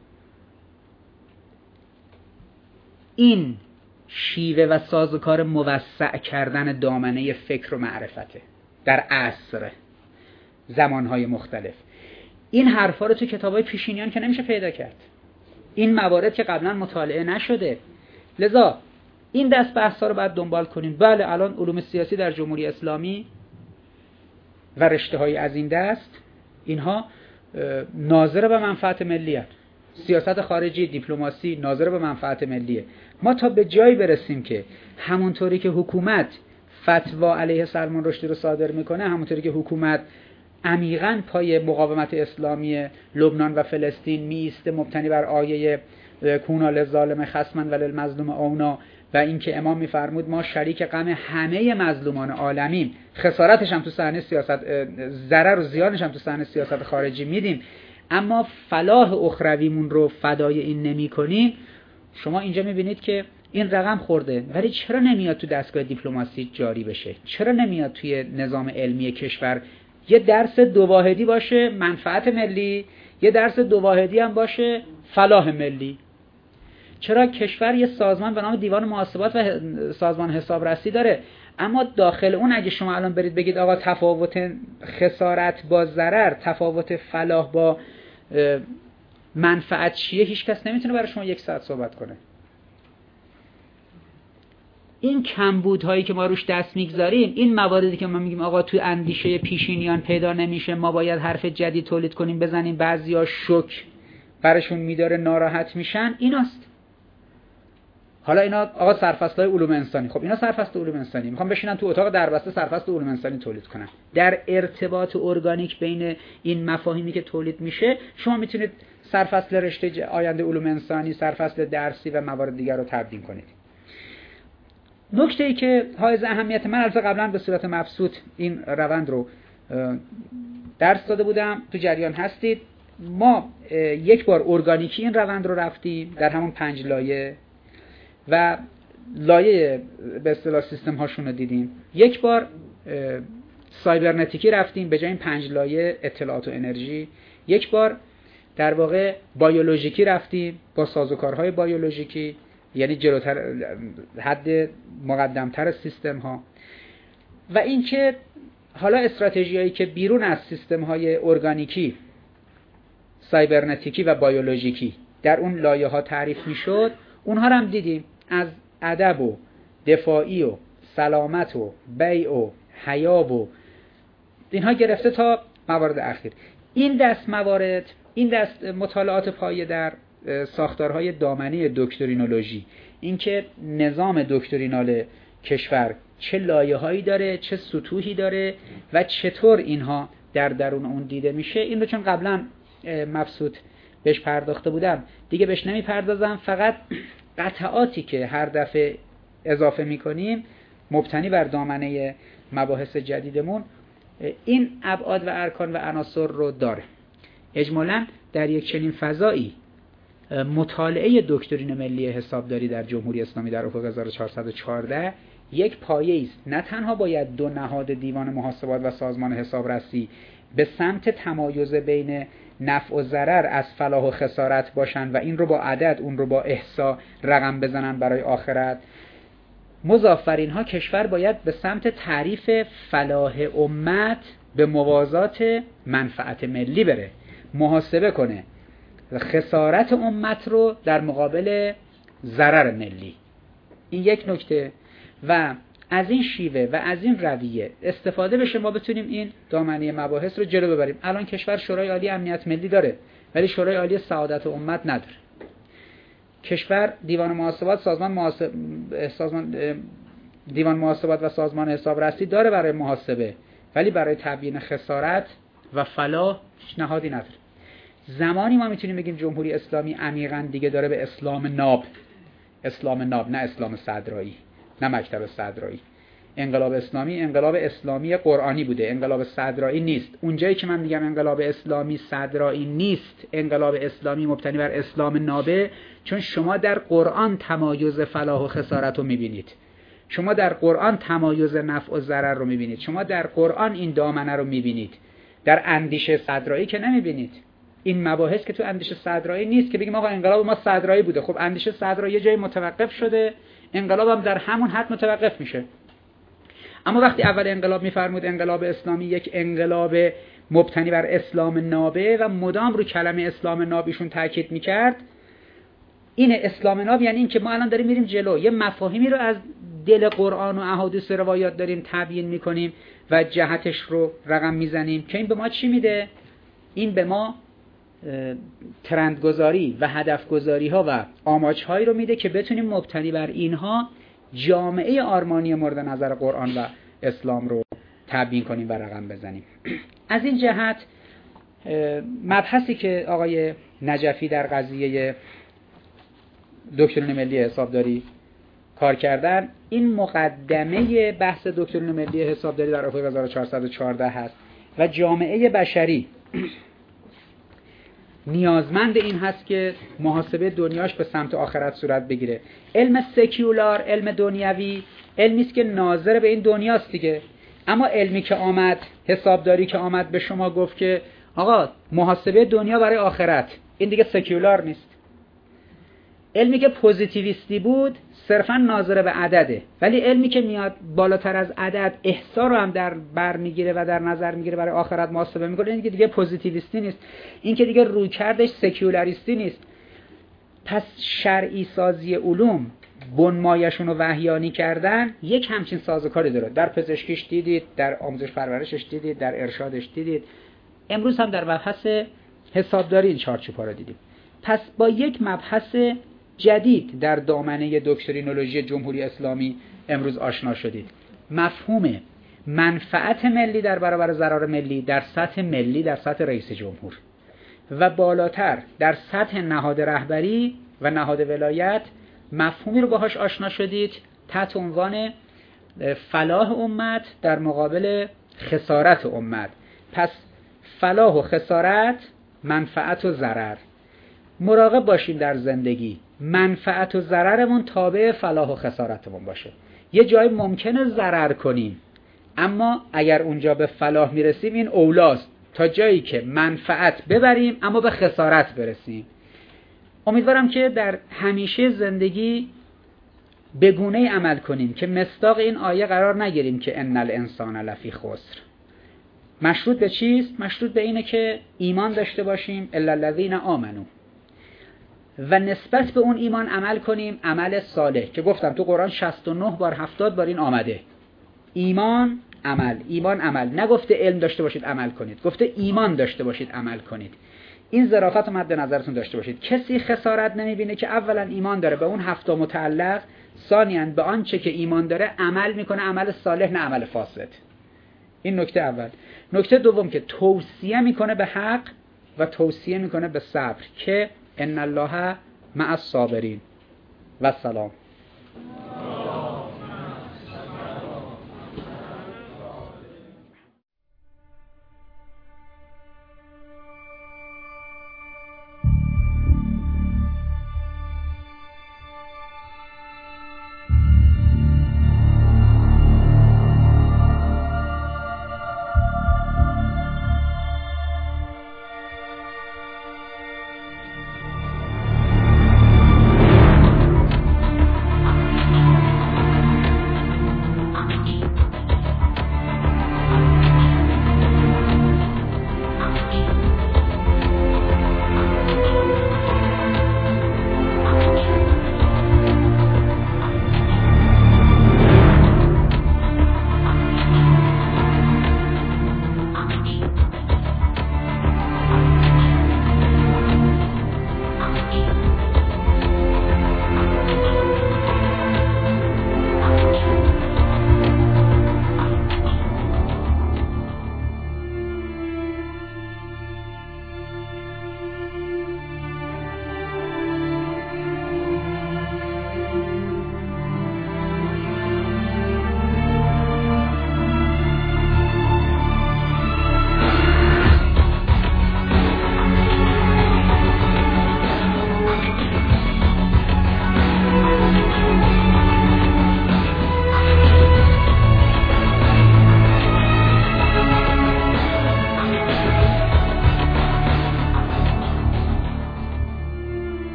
Speaker 1: این شیوه و سازوکار موسع کردن دامنه فکر و معرفته در عصر زمانهای مختلف. این حرفا رو تو کتابای پیشینیان که نمیشه پیدا کرد، این موارد که قبلا مطالعه نشده. لذا این دست بحثا رو باید دنبال کنیم. بله الان علوم سیاسی در جمهوری اسلامی و رشته‌های از این دست اینها ناظر به منفعت ملیه، سیاست خارجی، دیپلماسی ناظر به منفعت ملیه. ما تا به جایی برسیم که همونطوری که حکومت فتوا علیه سلمان رشدی رو صادر میکنه، همونطوری که حکومت عمیقاً پای مقاومت اسلامی لبنان و فلسطین میسته مبتنی بر آیه کونا للظالم خصما و للمظلوم اونا و اینکه امام میفرمود ما شریک غم همه مظلومان عالمین، خسارتش هم تو صحنه سیاست، ضرر و زیانش هم تو صحنه سیاست خارجی میدیم، اما فلاح اخرویمون رو فدای این نمی کنیم. شما اینجا میبینید که این رقم خورده، ولی چرا نمیاد تو دستگاه دیپلماسی جاری بشه؟ چرا نمیاد توی نظام علمی کشور یه درس دو واحدی باشه منفعت ملی، یه درس دو واحدی هم باشه فلاح ملی؟ چرا کشور یه سازمان به نام دیوان محاسبات و سازمان حسابرسی داره، اما داخل اون اگه شما الان برید بگید آقا تفاوت خسارت با ضرر، تفاوت فلاح با منفعت چیه، هیچ کس نمیتونه برای شما یک ساعت صحبت کنه. این کمبودهایی که ما روش دست میگذاریم، این مواردی که ما میگیم آقا توی اندیشه پیشینیان پیدا نمیشه، ما باید حرف جدید تولید کنیم بزنیم، بعضیا شوک براشون میداره ناراحت میشن، ایناست. حالا اینا آقا سرفصل‌های علوم انسانی، خب اینا سرفصل علوم انسانی میخوام بشینن تو اتاق دربسته سرفصل علوم انسانی تولید کنن. در ارتباط ارگانیک بین این مفاهیمی که تولید میشه شما میتونید سرفصل رشته آینده علوم انسانی، سرفصل درسی و موارد دیگر رو تبدیل کنید. نکته‌ای که حائز اهمیت، من البته قبلا به صورت مبسوط این روند رو درس داده بودم، تو جریان هستید. ما یک بار ارگانیکی این روند رو رفتیم در همون پنج لایه و لایه به اصطلاح سیستم هاشون رو دیدیم. یک بار سایبرنتیکی رفتیم به جای این پنج لایه اطلاعات و انرژی. یک بار در واقع بیولوژیکی رفتیم با سازوکارهای بیولوژیکی، یعنی جلوتر حد مقدمتر سیستم ها. و اینکه حالا استراتژیایی که بیرون از سیستم‌های ارگانیکی، سایبرنتیکی و بیولوژیکی در اون لایه‌ها تعریف می‌شد، اونها رو هم دیدیم، از ادب و دفاعی و سلامت و بیع و حیا و اینها گرفته تا موارد اخیر. این دست موارد، این دست مطالعات پایه در ساختارهای دامنه دکترینولوژی، اینکه نظام دکترینال کشور چه لایه‌هایی داره، چه سطوحی داره و چطور اینها در درون اون دیده میشه، این رو چون قبلا مبسوط بهش پرداخته بودم دیگه بهش نمیپردازم. فقط قطعاتی که هر دفعه اضافه میکنیم مبتنی بر دامنه مباحث جدیدمون این ابعاد و ارکان و عناصر رو داره. اجمالاً در یک چنین فضایی مطالعه دکترین ملی حسابداری در جمهوری اسلامی در افق هزار و چهارصد و چهارده یک پایه است. نه تنها باید دو نهاد دیوان محاسبات و سازمان حسابرسی به سمت تمایز بین نفع و ضرر از فلاح و خسارت باشن و این رو با عدد، اون رو با احصا رقم بزنن برای آخرت. مضاف بر اینها کشور باید به سمت تعریف فلاح امت به موازات منفعت ملی بره، محاسبه کنه خسارت امت رو در مقابل ضرر ملی. این یک نکته و از این شیوه و از این رویه استفاده بشه ما بتونیم این دامنه مباحث رو جلو ببریم. الان کشور شورای عالی امنیت ملی داره ولی شورای عالی سعادت امت نداره. کشور دیوان محاسبات، سازمان محاسب... سازمان دیوان محاسبات و سازمان حسابرسی داره برای محاسبه ولی برای تبیین خسارت و فلاح هیچ نهادی نداره. زمانی ما میتونیم بگیم جمهوری اسلامی عمیقاً دیگه داره به اسلام ناب، اسلام ناب نه اسلام صدرایی، نه مکتب صدرایی. انقلاب اسلامی انقلاب اسلامی قرآنی بوده، انقلاب صدرایی نیست. اونجایی که من میگم انقلاب اسلامی صدرایی نیست، انقلاب اسلامی مبتنی بر اسلام نابه، چون شما در قرآن تمایز فلاح و خسارت رو میبینید، شما در قرآن تمایز نفع و ضرر رو میبینید، شما در قرآن این دامنه رو میبینید. در اندیشه صدرایی که نمیبینید. این مباحث که تو اندیشه صدرایی نیست که بگیم آقا انقلاب ما صدرایی بوده. خب اندیشه صدرایی یه جایی متوقف شده، انقلاب هم در همون حد متوقف میشه. اما وقتی اول انقلاب میفرمود انقلاب اسلامی یک انقلاب مبتنی بر اسلام نابه و مدام رو کلمه اسلام ناب ایشون تاکید میکرد، این اسلام ناب یعنی این که ما الان داریم میریم جلو، یه مفاهیمی رو از دل قرآن و احادیث روایات داریم تبیین میکنیم و جهتش رو رقم میزنیم که این به ما چی میده؟ این به ما ترندگذاری و هدفگذاری ها و آماجهایی رو میده که بتونیم مبتنی بر اینها جامعه آرمانی مورد نظر قرآن و اسلام رو تبیین کنیم و رقم بزنیم. از این جهت مبحثی که آقای نجفی در قضیه دکترین ملی حسابداری کار کردن، این مقدمه بحث دکترین ملی حسابداری در افق هزار و چهارصد و چهارده هست و جامعه بشری نیازمند این هست که محاسبه دنیاش به سمت آخرت صورت بگیره. علم سکیولار، علم دنیوی، علمی است که ناظر به این دنیاست دیگه. اما علمی که آمد، حسابداری که آمد به شما گفت که آقا محاسبه دنیا برای آخرت، این دیگه سکیولار نیست. علمی که پوزیتیویستی بود صرفا ناظر به عدده، ولی علمی که میاد بالاتر از عدد احصا رو هم در بر میگیره و در نظر میگیره برای آخرت محاسبه میکنه، این که دیگه پوزیتیویستی نیست، این که دیگه رویکردش سکیولاریستی نیست. پس شرعی سازی علوم، بنمایشون و وحیانی کردن یک همچین سازوکاری داره. در پزشکیش دیدید، در آموزش پرورشش دیدید، در ارشادش دیدید، امروز هم در مبحث حسابداری این چارچوب‌ها رو دیدیم. پس با یک مبحث جدید در دامنه دکترینولوژی جمهوری اسلامی امروز آشنا شدید. مفهوم منفعت ملی در برابر ضرر ملی در سطح ملی، در سطح رئیس جمهور و بالاتر در سطح نهاد رهبری و نهاد ولایت، مفهومی رو باهاش آشنا شدید تحت عنوان فلاح امت در مقابل خسارت امت. پس فلاح و خسارت، منفعت و ضرر. مراقب باشیم در زندگی منفعت و ضررمون تابع فلاح و خسارتمون باشه. یه جایی ممکنه ضرر کنیم، اما اگر اونجا به فلاح میرسیم این اولاست تا جایی که منفعت ببریم اما به خسارت برسیم. امیدوارم که در همیشه زندگی به گونه‌ای عمل کنیم که مصداق این آیه قرار نگیریم که ان الانسان لفی خسر. مشروط به چیست؟ مشروط به اینه که ایمان داشته باشیم، الا الذین آمنو، و نسبت به اون ایمان عمل کنیم عمل صالح، که گفتم تو قرآن شصت و نه بار هفتاد بار این آمده. ایمان عمل، ایمان عمل، نگفته علم داشته باشید عمل کنید، گفته ایمان داشته باشید عمل کنید. این ظرافت رو مد نظرتون داشته باشید. کسی خسارت نمیبینه که اولا ایمان داره به اون هفتا متعلق، ثانیاً به آنچه که ایمان داره عمل میکنه، عمل صالح نه عمل فاسد. این نکته اول. نکته دوم که توصیه میکنه به حق و توصیه میکنه به صبر، که ان الله مع الصابرین و سلام.